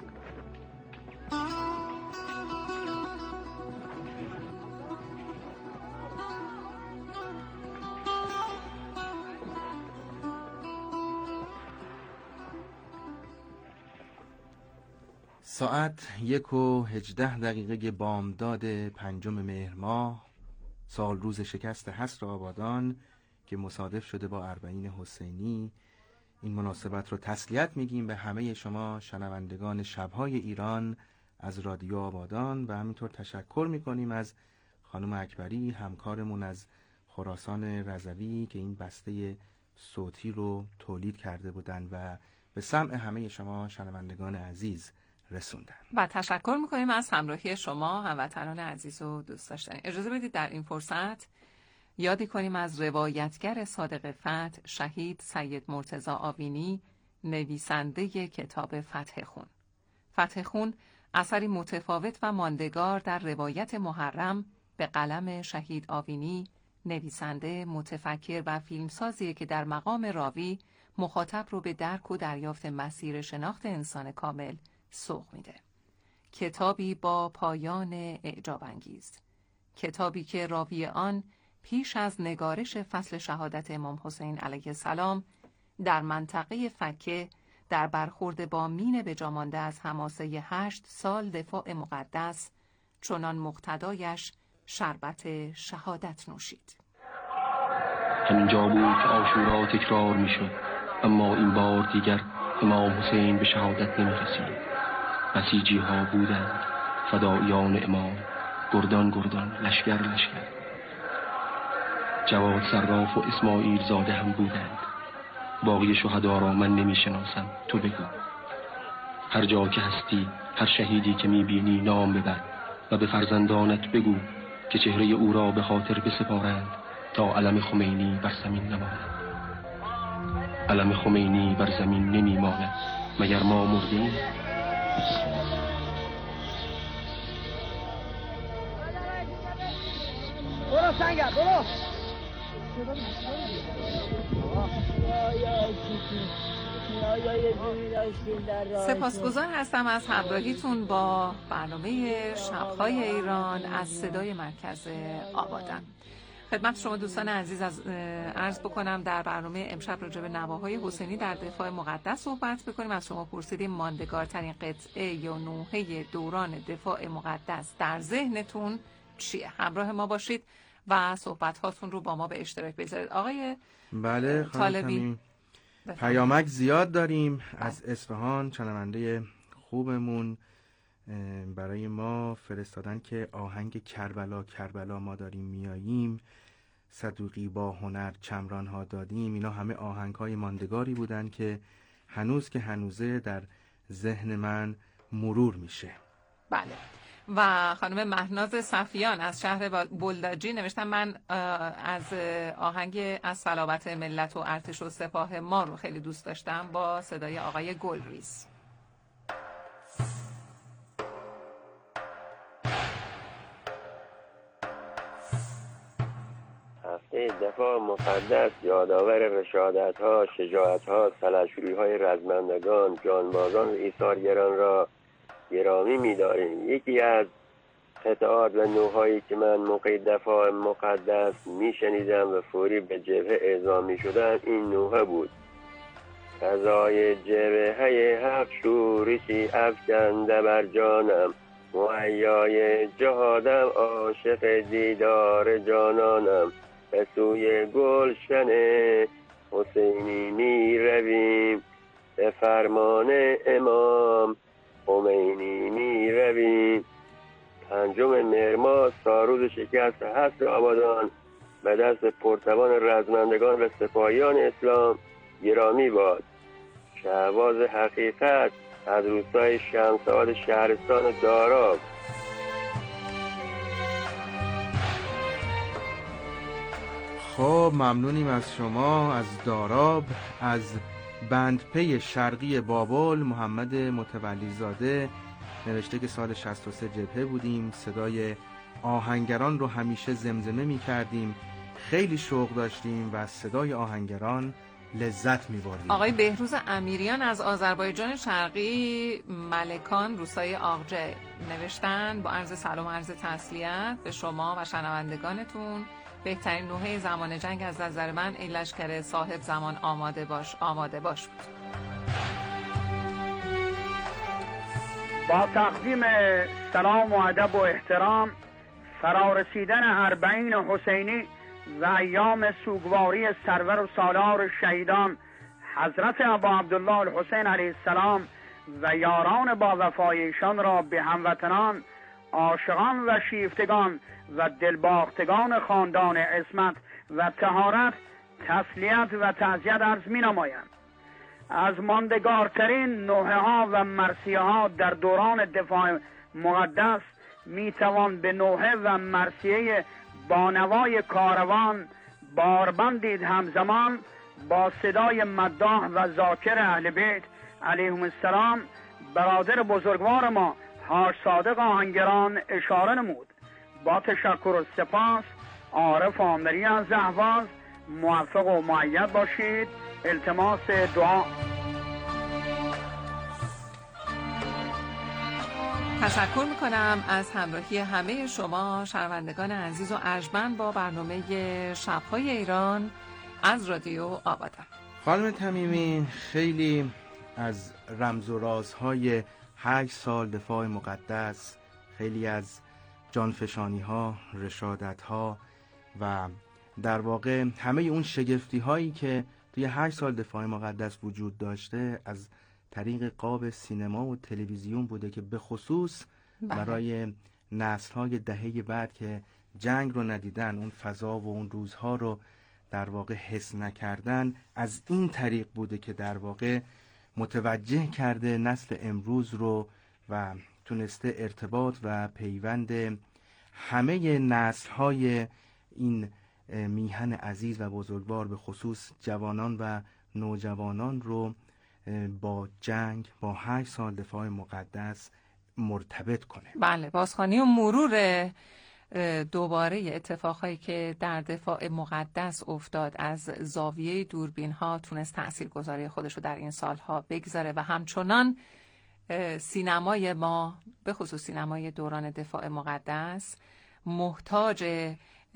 ساعت 1:18 بامداد 5 مهر ماه، سال روز شکست حصر آبادان که مصادف شده با اربعین حسینی، این مناسبت رو تسلیت میگیم به همه شما شنوندگان شبهای ایران از رادیو آبادان و همینطور تشکر میکنیم از خانم اکبری همکارمون از خراسان رضوی که این بسته صوتی رو تولید کرده بودن و به سمع همه شما شنوندگان عزیز رسوندن. و تشکر میکنیم از همراهی شما هموطنان عزیز و دوست داشتنی. اجازه بدید در این فرصت یادی کنیم از روایتگر صادق فتح شهید سید مرتضی آوینی، نویسنده کتاب فتح خون. فتح خون اثری متفاوت و ماندگار در روایت محرم به قلم شهید آوینی، نویسنده، متفکر و فیلمسازی که در مقام راوی مخاطب رو به درک و دریافت مسیر شناخت انسان کامل سوق میده. کتابی با پایان اعجاب انگیز، کتابی که راوی آن پیش از نگارش فصل شهادت امام حسین علیه السلام در منطقه فکه در برخورد با مین بجامانده از حماسه 8 سال دفاع مقدس چنان مقتدایش شربت شهادت نوشید. همینجا بود که عاشورا تکرار میشد، اما این بار دیگر امام حسین به شهادت نمی‌رسید. بسیجی ها بودند، فدایان امام، گردان گردان، لشگر لشگر. جواد صراف و اسماعیل زاده هم بودند. باقی شهدا را من نمی‌شناسم، تو بگو. هر جا که هستی، هر شهیدی که می‌بینی نام ببر و به فرزندانت بگو که چهره او را به خاطر بسپارند تا علم خمینی بر زمین نماند. علم خمینی بر زمین نمی‌ماند مگر ما مردیم؟ برو سنگر برو. سپاسگزار هستم از همراهیتون با برنامه شب‌های ایران از صدای مرکز آبادان. خدمت شما دوستان عزیز عرض بکنم در برنامه امشب راجع به نواهای حسینی در دفاع مقدس صحبت بکنیم. از شما پرسیدیم ماندگارترین قطعه یا نوحه دوران دفاع مقدس در ذهنتون چیه؟ همراه ما باشید و صحبت هاتون رو با ما به اشتراک بذارید. آقای بله طالبی، پیامک زیاد داریم از اصفهان. شنونده خوبمون برای ما فرستادن که آهنگ کربلا کربلا ما داریم میاییم، صدوقی با هنر چمران ها دادیم. اینا همه آهنگ های ماندگاری بودن که هنوز که هنوزه در ذهن من مرور میشه. بله. و خانم مهناز صفیان از شهر بلداجی نوشتن من از آهنگ از صلابت ملت و ارتش و سپاه ما رو خیلی دوست داشتم با صدای آقای گلریز. هفته دفاع مقدس یادآور رشادت‌ها، شجاعت‌ها، سلحشوری‌های رزمندگان، جانبازان و ایثارگران را گرامی می‌داریم. یکی از قطعات و نوحه‌ای که من موقع دفاع مقدس میشنیدم و فوری به جبهه اعزام میشدم این نوحه بود: فضای جبهه هفت شورشی افکنده بر جانم، مهیای جهادم عاشق دیدار جانانم، به سوی گلشن حسینی می رویم، به فرمان امام خمینی می رویم. 5 مهر ماه ساروز شکست حصر آبادان به دست پرتوان رزمندگان و سپاهیان اسلام گرامی باد. شهباز حقیقت از روستای شمس‌آباد شهرستان داراب. خب ممنونیم از شما. از داراب، از بندپی شرقی بابل، محمد متولی زاده نوشته که سال 63 جبهه بودیم، صدای آهنگران رو همیشه زمزمه می کردیم، خیلی شوق داشتیم و از صدای آهنگران لذت می بردیم. آقای بهروز امیریان از آذربایجان شرقی ملکان روستای آغجه نوشتن با عرض سلام و عرض تسلیت به شما و شنوندگانتون. بهترین نوحه زمان جنگ از نظر من ای لشکر صاحب زمان آماده باش آماده باش بود. با تقدیم سلام و ادب و احترام، فرارسیدن اربعین حسینی و ایام سوگواری سرور و سالار شهیدان حضرت ابا عبدالله الحسین علیه السلام و یاران با وفای ایشان را به هموطنان، عاشقان و شیفتگان و دلباختگان خاندان عصمت و طهارت تسلیت و تعزیت عرض می‌نمایند. از ماندگارترین نوحه ها و مرثیه ها در دوران دفاع مقدس میتوان به نوحه و مرثیه بانوای کاروان باربندید همزمان با صدای مداح و ذاکر اهل بیت علیهم السلام برادر بزرگوار ما حاج صادق آهنگران اشاره نمود. با تشکر و سپاس، عارف آمری از اهواز. موفق و مؤید باشید. التماس دعا. تشکر میکنم از همراهی همه شما شنوندگان عزیز و ارجمند با برنامه شب‌های ایران از رادیو آبادان. خانم تمیمی، خیلی از رمز و رازهای 8 سال دفاع مقدس، خیلی از جانفشانی‌ها، رشادت‌ها و در واقع همه اون شگفتی‌هایی که توی 8 سال دفاع مقدس وجود داشته از طریق قاب سینما و تلویزیون بوده که به خصوص برای نسل‌های دهه بعد که جنگ رو ندیدن، اون فضا و اون روزها رو در واقع حس نکردن، از این طریق بوده که در واقع متوجه کرده نسل امروز رو و تونسته ارتباط و پیوند همه نسل‌های این میهن عزیز و بزرگوار به خصوص جوانان و نوجوانان رو با جنگ، با 8 سال دفاع مقدس مرتبط کنه. بله، بازخوانی و مرور دوباره اتفاقهایی که در دفاع مقدس افتاد از زاویه دوربین ها تونست تاثیرگذاری خودش رو در این سالها بگذاره و همچنان سینمای ما به خصوص سینمای دوران دفاع مقدس محتاج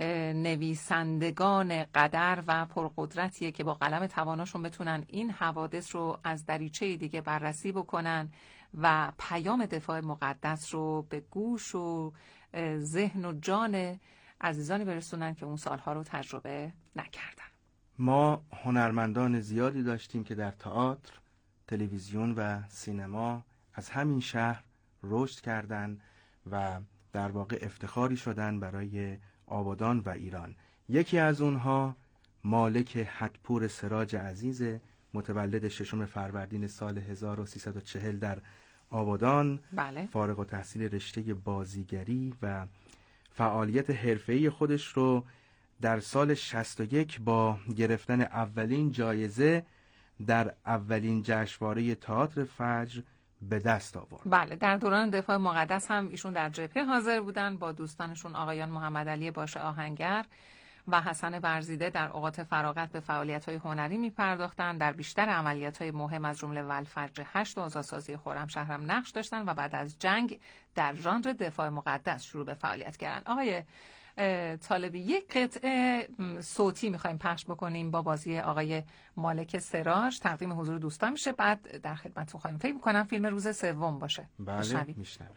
نویسندگان قدر و پرقدرتیه که با قلم تواناشون بتونن این حوادث رو از دریچه دیگه بررسی بکنن و پیام دفاع مقدس رو به گوش و ذهن و جان عزیزانی برسونن که اون سالها رو تجربه نکردن. ما هنرمندان زیادی داشتیم که در تئاتر، تلویزیون و سینما از همین شهر رشد کردند و در واقع افتخاری شدن برای آبادان و ایران. یکی از اونها مالک حتپور سراج عزیز، متولد 6 فروردین سال 1340 در آبادان. بله. فارغ التحصیل رشته بازیگری و فعالیت حرفه‌ای خودش رو در سال 61 با گرفتن اولین جایزه در اولین جشنواره تئاتر فجر به دست آورد. بله، در دوران دفاع مقدس هم ایشون در جبهه حاضر بودن با دوستانشون آقایان محمد علی باشه آهنگر و حسن برزیده در اوقات فراغت به فعالیت‌های هنری می‌پرداختند. در بیشتر عملیات‌های مهم از جمله والفجر 8 و آزادسازی خرمشهرم نقش داشتند و بعد از جنگ در ژانر دفاع مقدس شروع به فعالیت کردند. آقای طالبی، یک قطعه صوتی می‌خوایم پخش بکنیم با بازی آقای مالک سراج، تقدیم حضور دوستان میشه، بعد در خدمتتون خواهیم. فکر می‌کنم فیلم روز سوم باشه. بله، میشنویم.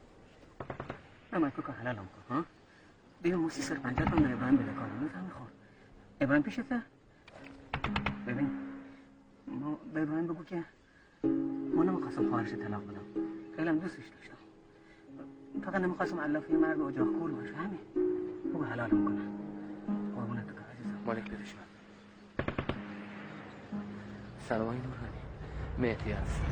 من که حلالم کن ها. بیا موسی سر پنجت رو ابراهیم بده کارو میفهمی. خب ابراهیم پیشته؟ ببین ما به ابراهیم بگو که ما نمیخواستم خواهرش طلاق بدم، خیلی هم دوستش داشتم، فقط نمیخواستم علافی مرد و اجاق کور باشه. همین بگو حلالم کنه. قربونت برم عزیزم. مالک بدش من. سلام آقای نورانی، مهدی هست.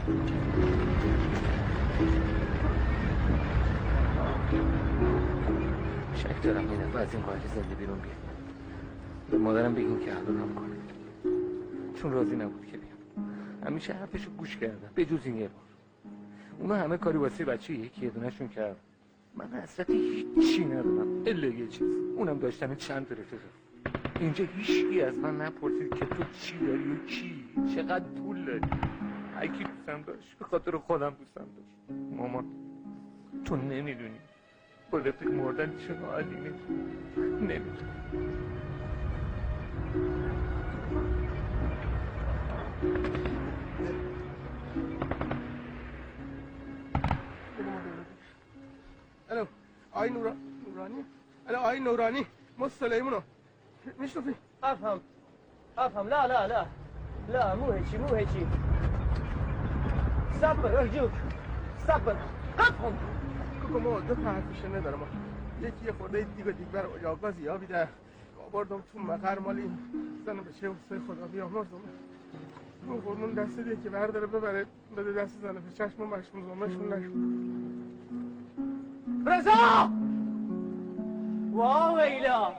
شک دارم این دفعه از این قاهره زنده بیرون بیاد. به مادرم بگیم که حلالم کنه، چون راضی نبود که بیام. همیشه حرفشو گوش کردم به جز این یه بار. اونا همه کاری واسه بچه یکی یه دونه‌شون کرد. من حسرت هیچی ندارم الا یه چیز، اونم داشتن چند تا رفیق. اینجا هیچکی از من نپرسید که تو چی داری و چی، چقدر پول داری. هر کی دوستم داشت به خاطر خودم دوستم داشت. مامان تو نمیدونی با رفیق مردن چه حالی نمیدونی. الو آی نورانی، الو آی نورانی، ما سلیمونو میشنفی؟ افهم لا لا لا لا مو هيجي صبر ارجوك صبر افهم کوکو ما دو تا حرفش ندارم. یکی یه خورده دیگه بر اجاقا زیابیده بردم تو مقر مالی زن بشه و سه خدا بیامرزم. اون قرمون دست دیگه که برداره ببره بده دست زن به چشم و مشمون زمشون نشون. رضا واو ایلا.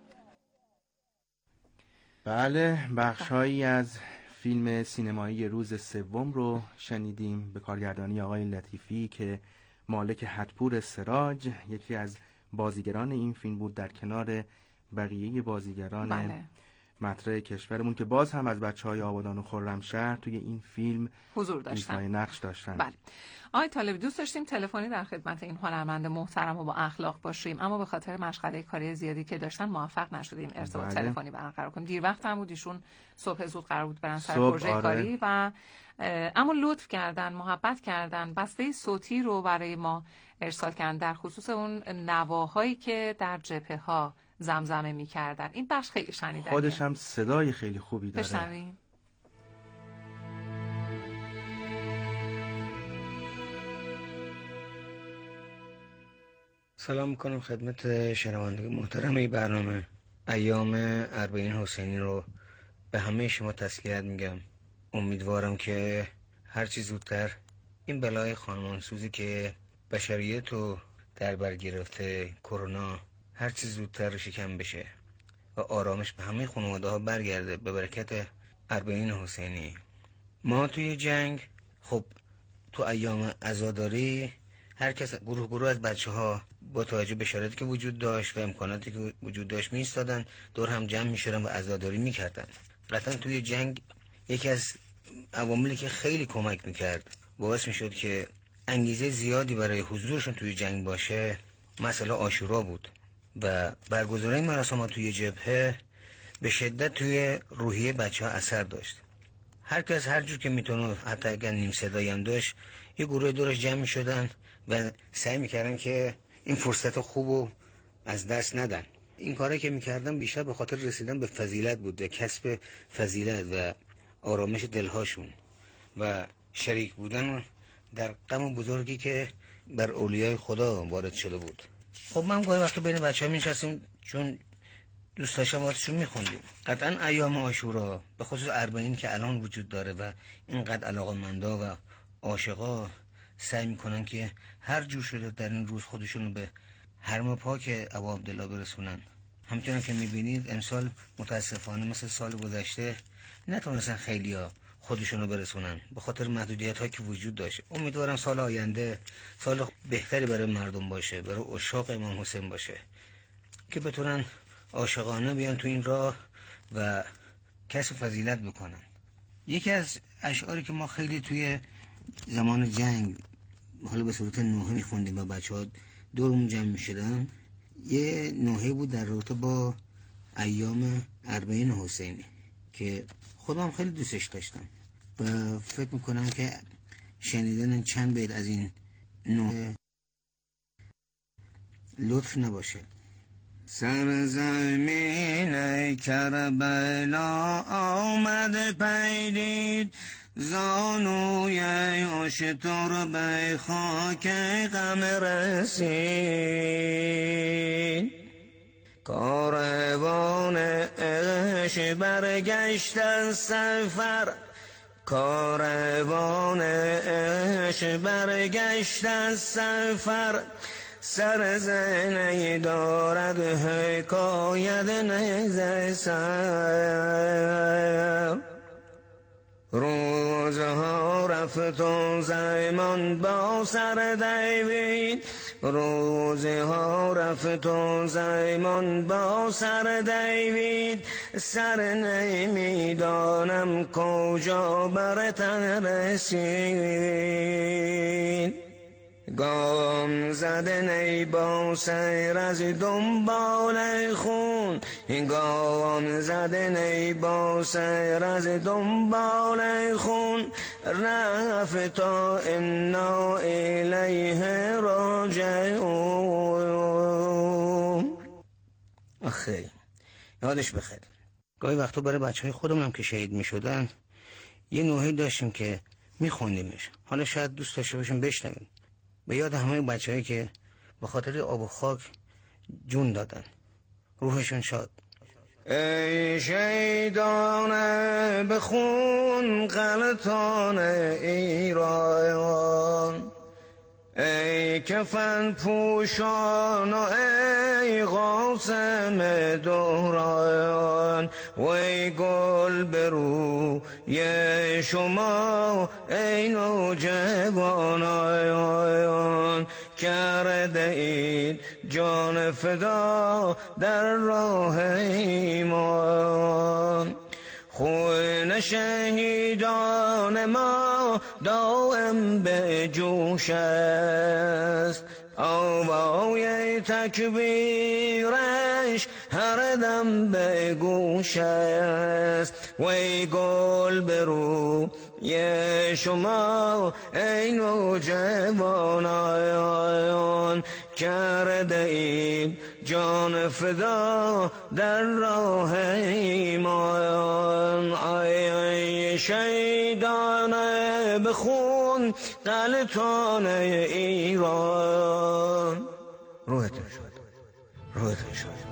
بله، بخشهایی از فیلم سینمایی روز سوم رو شنیدیم به کارگردانی آقای لطیفی که مالک حتپور سراج یکی از بازیگران این فیلم بود در کنار بقیه بازیگران مطرح کشورمون که باز هم از بچه‌های آبادان و خرمشهر توی این فیلم حضور داشتن، نقش داشتن. بله. آقای طالبی، دوست داشتیم تلفنی در خدمت این هنرمند محترم و با اخلاق باشیم، اما به خاطر مشغله کاری زیادی که داشتن موفق نشدیم ارتباط تلفنی برقرار کنیم. دیر وقت هم بود، ایشون صبح زود قرار بود برن سر پروژه کاری و اما لطف کردن، محبت کردن، بسته صوتی رو برای ما ارسال کردن در خصوص اون نواهایی که در جبهه‌ها زمزمه می‌کردن. این بخش خیلی شنیدنیه. خودش هم صدای خیلی خوبی داره. بشنویم. سلام میکنم خدمت شنوندگان محترم این برنامه. ایام اربعین حسینی رو به همه شما تسلیت میگم. امیدوارم که هرچی زودتر این بلای خانمانسوزی که بشریت رو در بر گرفته، کرونا، هرچی زودتر شکم بشه و آرامش به همه خانواده ها برگرده به برکت اربعین حسینی. ما توی جنگ، خب تو ایام عزاداری هر کس گروه از بچه ها با توجه به شرایطی که وجود داشت و امکاناتی که وجود داشت می ایستادن، دور هم جمع می شدن و عزاداری می کردن. قطعا توی جنگ یکی از عواملی که خیلی کمک می کرد، باعث می شد که انگیزه زیادی برای حضورشون توی جنگ باشه، مسئله عاشورا بود و برگزاری مراسم توی جبهه به شدت توی روحیه بچه ها اثر داشت. هر کس هر جور که میتونه، حتی اگر نیم صدایی هم داشت، یه گروه دورش جمع می شدن و سعی میکردن که این فرصت خوبو از دست ندن. این کاری که میکردن بیشتر به خاطر رسیدن به فضیلت بود، به کسب فضیلت و آرامش دلهاشون و شریک بودن در غم بزرگی که بر اولیای خدا وارد شده بود. خب من گاهی وقتا بین بچه‌ها می‌نشستیم، چون دوست داشتم واسهشون می‌خوندیم. قطعاً ایام عاشورا، به خصوص اربعین که الان وجود داره و اینقدر علاقه‌مندا و عاشقا سعی میکنن که هر جور شده در این روز خودشونو به حرم پاک ابا عبدالله برسونن. همچنان که میبینید امسال متاسفانه مثل سال گذشته نتونستن خیلیا خودشونو برسونن به خاطر محدودیت هایی که وجود داشت. امیدوارم سال آینده سال بهتری برای مردم باشه، برای عشاق امام حسین باشه، که بتونن عاشقانه بیان تو این راه و کسب فضیلت بکنن. یکی از اشعاری که ما خیلی توی زمان جنگ حالا به صورت نوحه میخوندیم و بچه ها دورمون جمع میشدن، یه نوحه بود در رابطه با ایام اربعین حسینی که خودم خیلی دوستش داشتم و فکر میکنم که شنیدن چند بیت از این نوحه لطف نباشه. سرزمین کربلا آمد پیدید، زانوی اشتر به خاک غم رسید. کاروان عشق برگشت از سفر، کاروان عشق برگشت از سفر، سر زنی دارد حکایت نیز سر. روزها رفت و زمان با سر دوید، روزها رفت و زمان با سر دوید، سر نمیدانم کجا بر تن رسید. گام زدن ای با سیر از دنبال خون، گام زدن ای با سیر از دنبال خون، رفت تا انا الیه راجعون. آخه یادش بخیر. گاهی وقتا برای بچهای خودمون هم که شهید می شدن یه نوحه داشتیم که می خوندیمش. حالا شاید دوست داشته باشیم بشنویم، به یاد همه بچه‌هایی که به خاطر آب و خاک جون دادن، روحشون شاد. ای شیدان به خون غلطان ایران، ای کفن پوشان و ای قاسم دوران، و ای گل بروی شما ای نوجوانان، کرده اید جان فدا در راه ایمان. خون شهیدان ما دائم به جوش است، آوای تکبیرش هر دم به گوش است. وی گل برو یه شما ای نوجوانان، کرده اید جان فدا در راه ایمان. ای شیدان به خون غلطان ایران. روحتون شد، روحتون شد.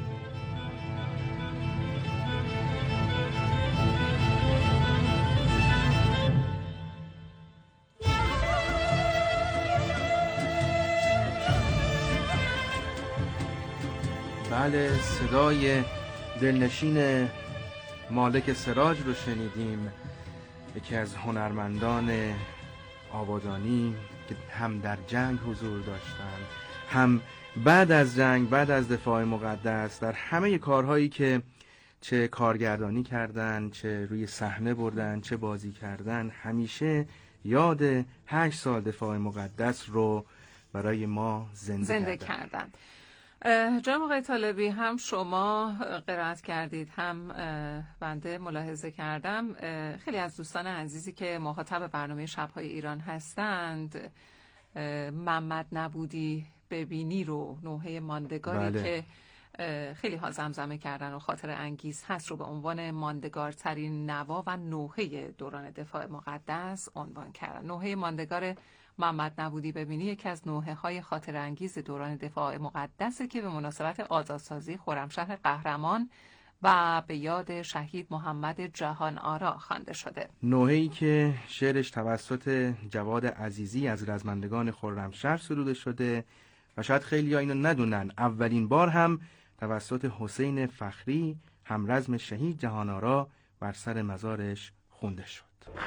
بله، صدای دلنشین مالک سراج رو شنیدیم، یکی از هنرمندان آبادانی که هم در جنگ حضور داشتند، هم بعد از جنگ، بعد از دفاع مقدس، در همه کارهایی که چه کارگردانی کردن، چه روی صحنه بردن، چه بازی کردن، همیشه یاد 8 سال دفاع مقدس رو برای ما زنده کردن. جناب آقای طالبی، هم شما قرائت کردید، هم بنده ملاحظه کردم خیلی از دوستان عزیزی که مخاطب برنامه شب‌های ایران هستند محمد نبودی ببینی رو، نوحه ماندگاری که خیلی ها زمزمه کردن و خاطر انگیز هست رو به عنوان ماندگارترین نوا و نوحه دوران دفاع مقدس عنوان کردن. نوحه ماندگار محمد نبودی ببینی یکی از نوحه های خاطر انگیز دوران دفاع مقدسه که به مناسبت آزادسازی خرمشهر قهرمان و به یاد شهید محمد جهان آرا خوانده شده. نوحه‌ای که شعرش توسط جواد عزیزی از رزمندگان خرمشهر سروده شده و شاید خیلی ها اینو ندونن، اولین بار هم توسط حسین فخری همرزم شهید جهان آرا بر سر مزارش خونده شد.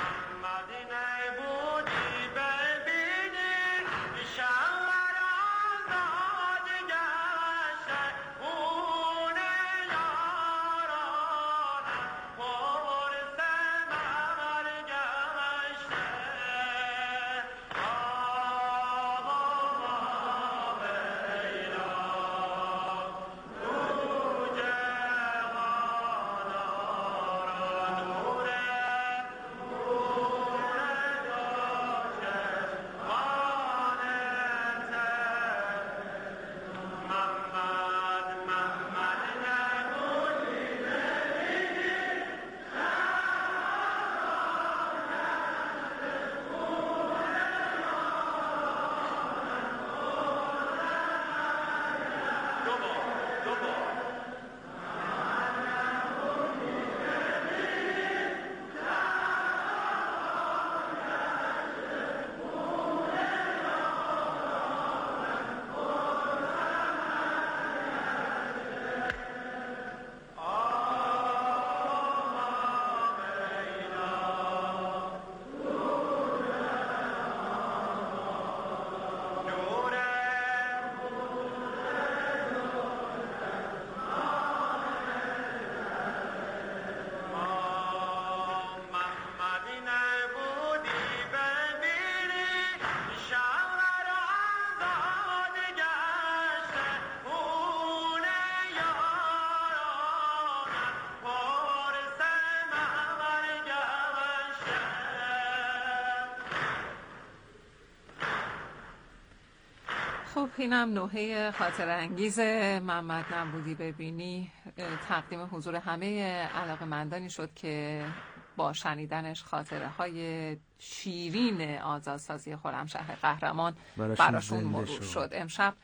خب اینم نوحه خاطر انگیز محمد نبودی ببینی، تقدیم حضور همه علاقه‌مندانی شد که با شنیدنش خاطره های شیرین آزادسازی خرمشهر قهرمان براشون مرور شد. امشب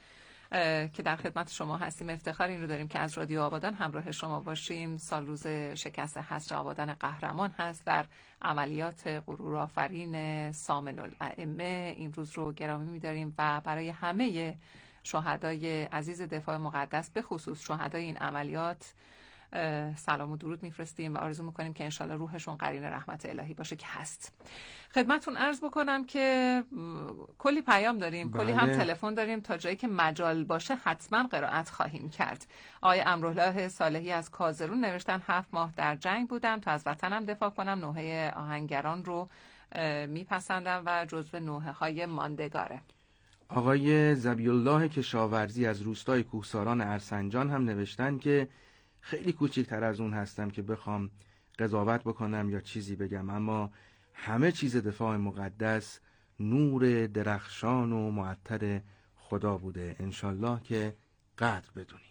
که در خدمت شما هستیم افتخار این رو داریم که از رادیو آبادان همراه شما باشیم. سال روز شکست حصر آبادان قهرمان هست در عملیات غرورآفرین سامن الائمه. این روز رو گرامی می‌داریم و برای همه شهدای عزیز دفاع مقدس، به خصوص شهدای این عملیات، سلام و درود میفرستیم و آرزو میکنیم که انشالله روحشون قرین رحمت الهی باشه که هست. خدمتون عرض بکنم که کلی پیام داریم، کلی هم تلفن داریم، تا جایی که مجال باشه حتما قرائت خواهیم کرد. آقای امرالله صالحی از کازرون نوشتن 7 ماه در جنگ بودم تا از وطنم دفاع کنم. نوحه آهنگران رو میپسندم و جزو نوحه های ماندگاره. آقای ذبی‌الله کشاورزی از روستای کوهساران ارسنجان هم نوشتن که خیلی کوچکتر از اون هستم که بخوام قضاوت بکنم یا چیزی بگم، اما همه چیز دفاع مقدس نور درخشان و معطر خدا بوده، انشالله که قدر بدونیم.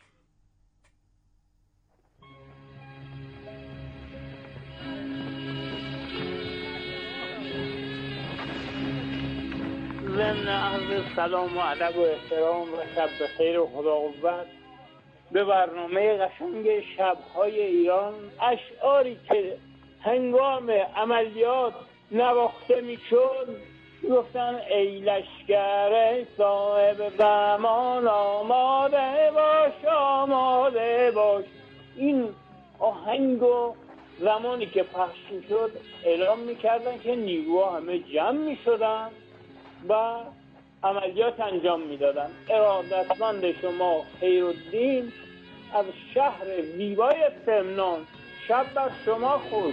ضمن عرض سلام و ادب و احترام و شب بخیر و خدا قوت به برنامه قشنگ شب‌های ایران، اشعاری که هنگام عملیات نواخته میشد گفتن ای لشکر صاحب زمان آماده باش آماده باش. این آهنگو زمانی که پخش شد اعلام میکردن که نیروها همه جمع میشدن و عملیات انجام میدادن. ارادتمند شما خیرالدین از شهر زیبای سمنان، شب بر شما خوش.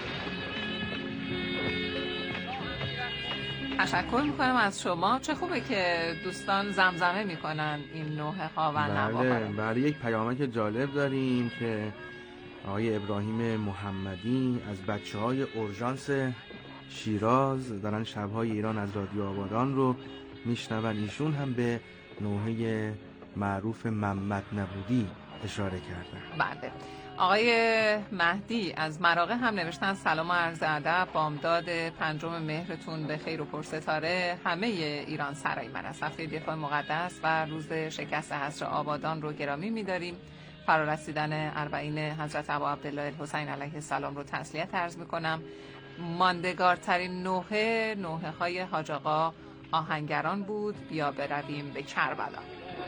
تشکر میکنم از شما. چه خوبه که دوستان زمزمه میکنن این نوحه ها و نواها. بله یک پیامک جالب داریم که آقای ابراهیم محمدی از بچه‌های اورژانس شیراز دارن شب‌های ایران از رادیو آبادان رو میشنون. ایشون هم به نوحه معروف محمد نبودی اشاره کردن. بله. آقای مهدی از مراغه هم نوشتن سلام و عرض ادب، بامداد 5 مهرتون به خیر و پرستاره همه ایران سرای من از هفته دفاع مقدس و روز شکست حصر آبادان رو گرامی می‌داریم. فرارسیدن اربعین حضرت ابا عبدالله الحسین علیه السلام رو تسلیت عرض می‌کنم. ماندگارترین نوحه های حاج آقا آهنگران بود. بیا برویم به کربلا.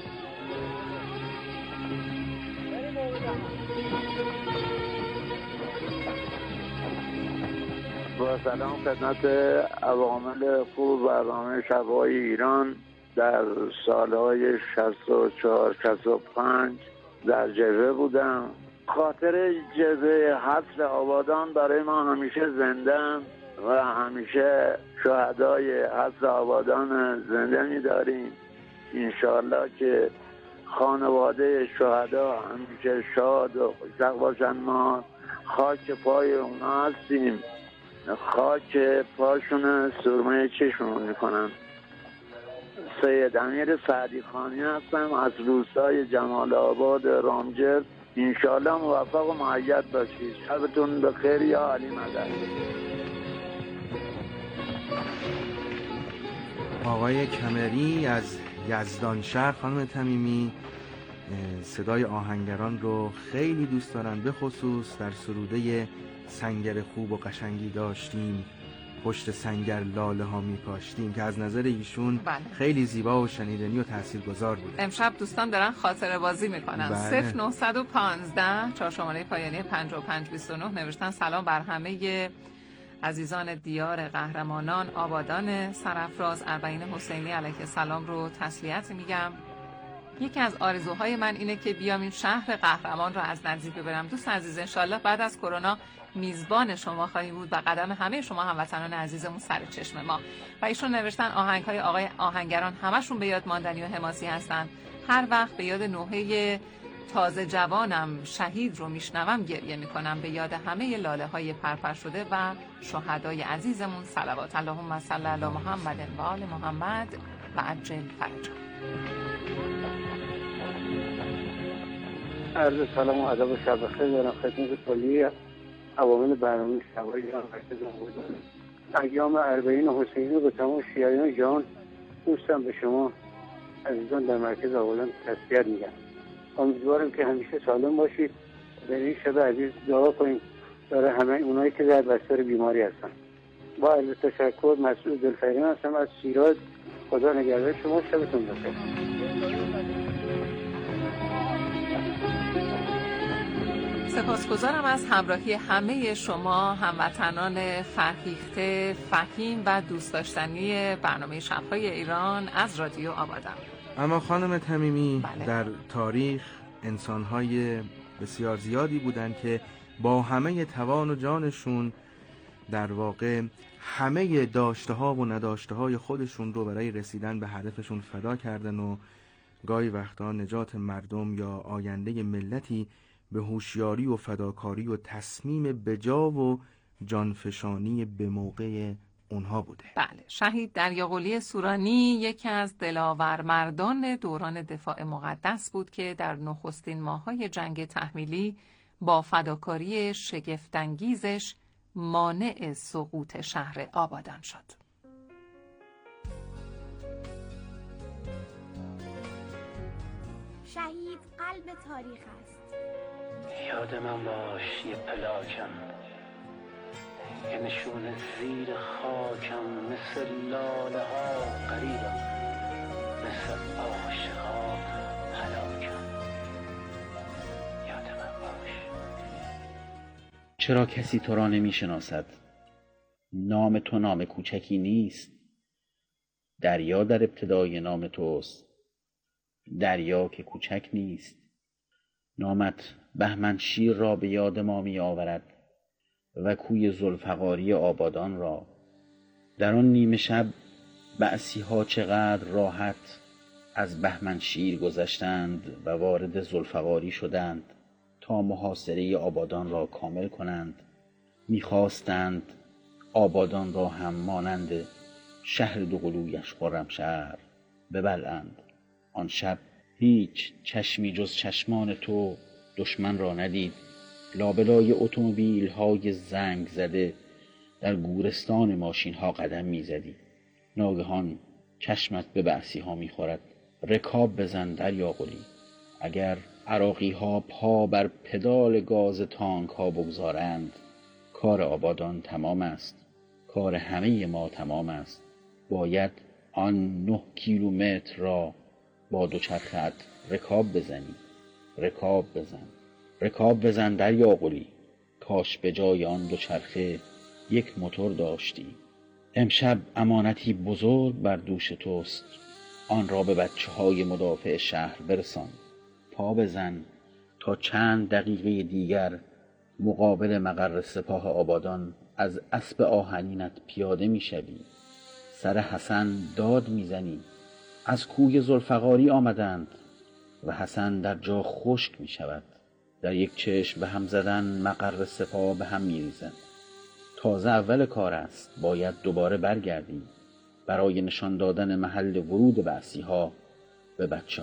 با سلام خدمت عوامل خوب برنامه شب‌های ایران. در سالهای 64-65 در جبهه بودم. خاطر جبهه حصر آبادان برای ما همیشه زنده و همیشه شهدای حصر آبادان زنده می‌داریم. انشاءالله که خانواده شهدا همیشه شاد و خوشبخت باشن. ما خاک پای اونا هستیم، خاک پاشون سرمه چشمون میکنن. سید امیر سعدی خانی هستم از روستای جمال آباد رامجر. انشاءالله موفق و مؤید باشید. شبتون بخیر یا علی مدد. آقای کمری از یزدان شهر، خانم تمیمی صدای آهنگران رو خیلی دوست دارن، به خصوص در سروده سنگر خوب و قشنگی داشتیم پشت سنگر لاله ها می کاشتیم که از نظر ایشون خیلی زیبا و شنیدنی و تاثیرگذار بود. امشب دوستان دارن خاطره بازی میکنن. 0915 4 شماره پایانی 5529 نوشتن سلام بر همه عزیزان دیار قهرمانان آبادان سرافراز. اربعین حسینی علیه السلام رو تسلیت میگم. یکی از آرزوهای من اینه که بیام این شهر قهرمان رو از نزدیک ببینم. دوست عزیز انشالله بعد از کرونا میزبان شما خواهیم بود و قدم همه شما هموطنان عزیزمون سر چشم ما. و ایشون نوشتن آهنگ‌های آقای آهنگران همشون به یاد ماندنی و حماسی هستن. هر وقت به یاد نوحه تازه جوانم شهید رو میشنوم گریه میکنم. به یاد همه لاله های پرپر شده و شهدای عزیزمون صلوات. اللهم صل علی محمد و آل محمد و عجل فرجهم. عرض سلام و ادب و شب بخیر دارم خدمت کلی عوامل برنامه شب‌های ایران مرکز آبادان. ایام اربعین حسینی رو به تمام شیعیان جهان دوستم به شما عزیزان در مرکز آبادان تسلیت میگم. امیدوارم که همیشه سالم باشید. در این شب عزیز دعا کنیم برای همه اونایی که در بستر بیماری هستن. با عرض تشکر مسعود دلفریان هستم از شیراز. خدا نگهدار شما. شبتون بخیر. سپاسگزارم از همراهی همه شما هموطنان فرهیخته، فهیم و دوست داشتنی برنامه شب‌های ایران از رادیو آبادان. اما خانم تمیمی، بله. در تاریخ انسان‌های بسیار زیادی بودند که با همه توان و جانشون در واقع همه داشته‌ها و نداشته‌های خودشون رو برای رسیدن به هدفشون فدا کردن و گاهی وقتا نجات مردم یا آینده ملتی به هوشیاری و فداکاری و تصمیم بجا و جانفشانی به موقع اونها بوده. بله، شهید دریاقلی سورانی یکی از دلاور مردان دوران دفاع مقدس بود که در نخستین ماه‌های جنگ تحمیلی با فداکاری شگفت‌انگیزش مانع سقوط شهر آبادان شد. شهید قلب تاریخ است. یاد من باش یه پلاکم، یه نشون زیر خاکم، مثل لاله ها قریبم، مثل عاشقا هلاکم. یاد من باش. چرا کسی تو را نمی شناسد؟ نام تو نام کوچکی نیست. دریا در ابتدای نام توست، دریا که کوچک نیست. نامت بهمنشیر را به یاد ما می آورد و کوی ذوالفقاری آبادان را. در آن نیمه شب بعثی ها چقدر راحت از بهمنشیر گذشتند و وارد ذوالفقاری شدند تا محاصره آبادان را کامل کنند. می‌خواستند آبادان را هم مانند شهر دوقلویش خرمشهر ببلعند. آن شب هیچ چشمی جز چشمان تو دشمن را ندید. لابلای اتومبیل های زنگ زده در گورستان ماشین ها قدم میزدی. ناگهان چشمت به بعثی ها میخورد. رکاب بزن دریاقلی. اگر عراقی ها پا بر پدال گاز تانک ها بگذارند، کار آبادان تمام است. کار همه ما تمام است. باید آن 9 کیلومتر را با دوچرخه‌ات رکاب بزنی. رکاب بزن، رکاب بزن دریاقلی. کاش به جای آن دوچرخه یک موتور داشتی. امشب امانتی بزرگ بر دوش توست. آن را به بچه‌های مدافع شهر برسان. پا بزن تا چند دقیقه دیگر مقابل مقر سپاه آبادان از اسب آهنینت پیاده می‌شوی. سر حسن داد می‌زنی. از کوی ذوالفقاری آمدند و حسن در جا خشک می‌شود. در یک چشم به هم زدن مقر سپاه به هم می‌ریزد. تازه اول کار است. باید دوباره برگردیم برای نشان دادن محل ورود بعثی ها به بچه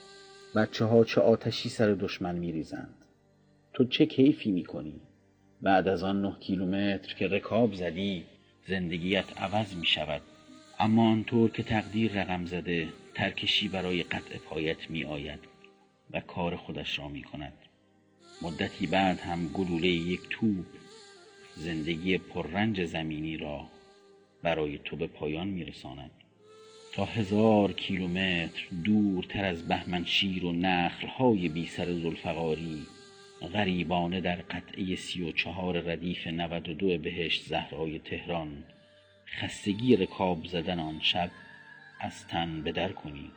ها چه آتشی سر دشمن می‌ریزند. تو چه کیفی می‌کنی؟ بعد از آن 9 کیلومتر که رکاب زدی زندگیت عوض می‌شود. اما آنطور که تقدیر رقم زده ترکشی برای قطع پایت می‌آید و کار خودش را می‌کند. مدتی بعد هم گلوله یک توپ زندگی پررنج زمینی را برای تو به پایان می‌رساند. تا 1000 کیلومتر دورتر از بهمنشیر و نخل‌های بی سر ذوالفقاری، غریبانه در قطعه 34 ردیف 92 بهشت زهرای تهران، خستگی رکاب زدن آن شب از تن به در کنی.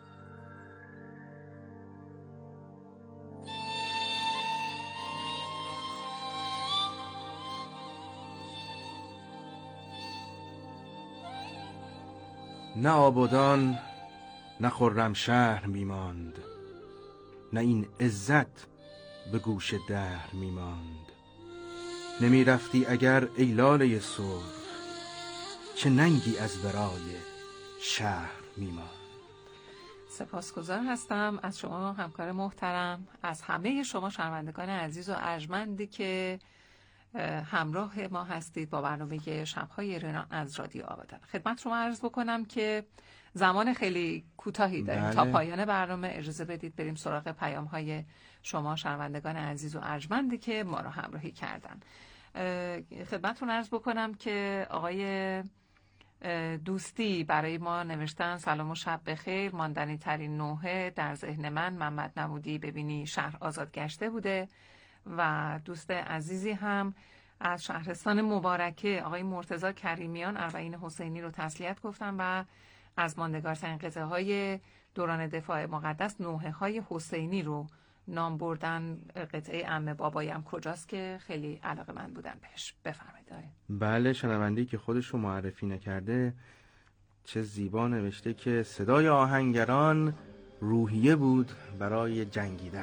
نه آبادان نه خرمشهر میماند، نه این عزت به گوش دهر میماند. نمی رفتی اگر ای لاله سرخ، چه ننگی از برای شهر میماند. سپاسگزار هستم از شما همکار محترم، از همه شما شنوندگان عزیز و ارجمندی که همراه ما هستید با برنامه شب‌های ایران از رادیو آبادان. خدمت شما عرض بکنم که زمان خیلی کوتاهی داریم. بله. تا پایان برنامه اجازه بدید بریم سراغ پیام‌های شما شنوندگان عزیز و ارجمندی که ما را همراهی کردن. خدمتتون عرض بکنم که آقای دوستی برای ما نوشتن سلام و شب بخیر. ماندنی ترین نوحه در ذهن من محمد نمودی ببینی شهر آزاد گشته بوده و دوست عزیزی هم از شهرستان مبارکه آقای مرتضی کریمیان اربعین حسینی رو تسلیت گفتن و از ماندگارترین قطعه های دوران دفاع مقدس نوحه های حسینی رو نام بردن. قطعه عمه بابایم کجاست که خیلی علاقه من بودن بهش. بفرمایید. بله، شنونده‌ای که خودش رو معرفی نکرده چه زیبا نوشته که صدای آهنگران روحیه بود برای جنگیدن.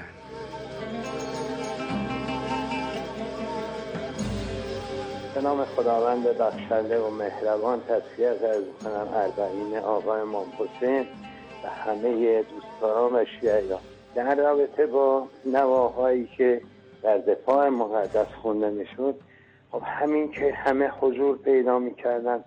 به نام خداوند بخشنده و مهربان تسلیت عرض می‌کنم اربعین آقا امام حسین و همه دوستداران و شیعیان در رابطه با نواهایی که در دفاع مقدس خونده میشد. خب همین که همه حضور پیدا می‌کردن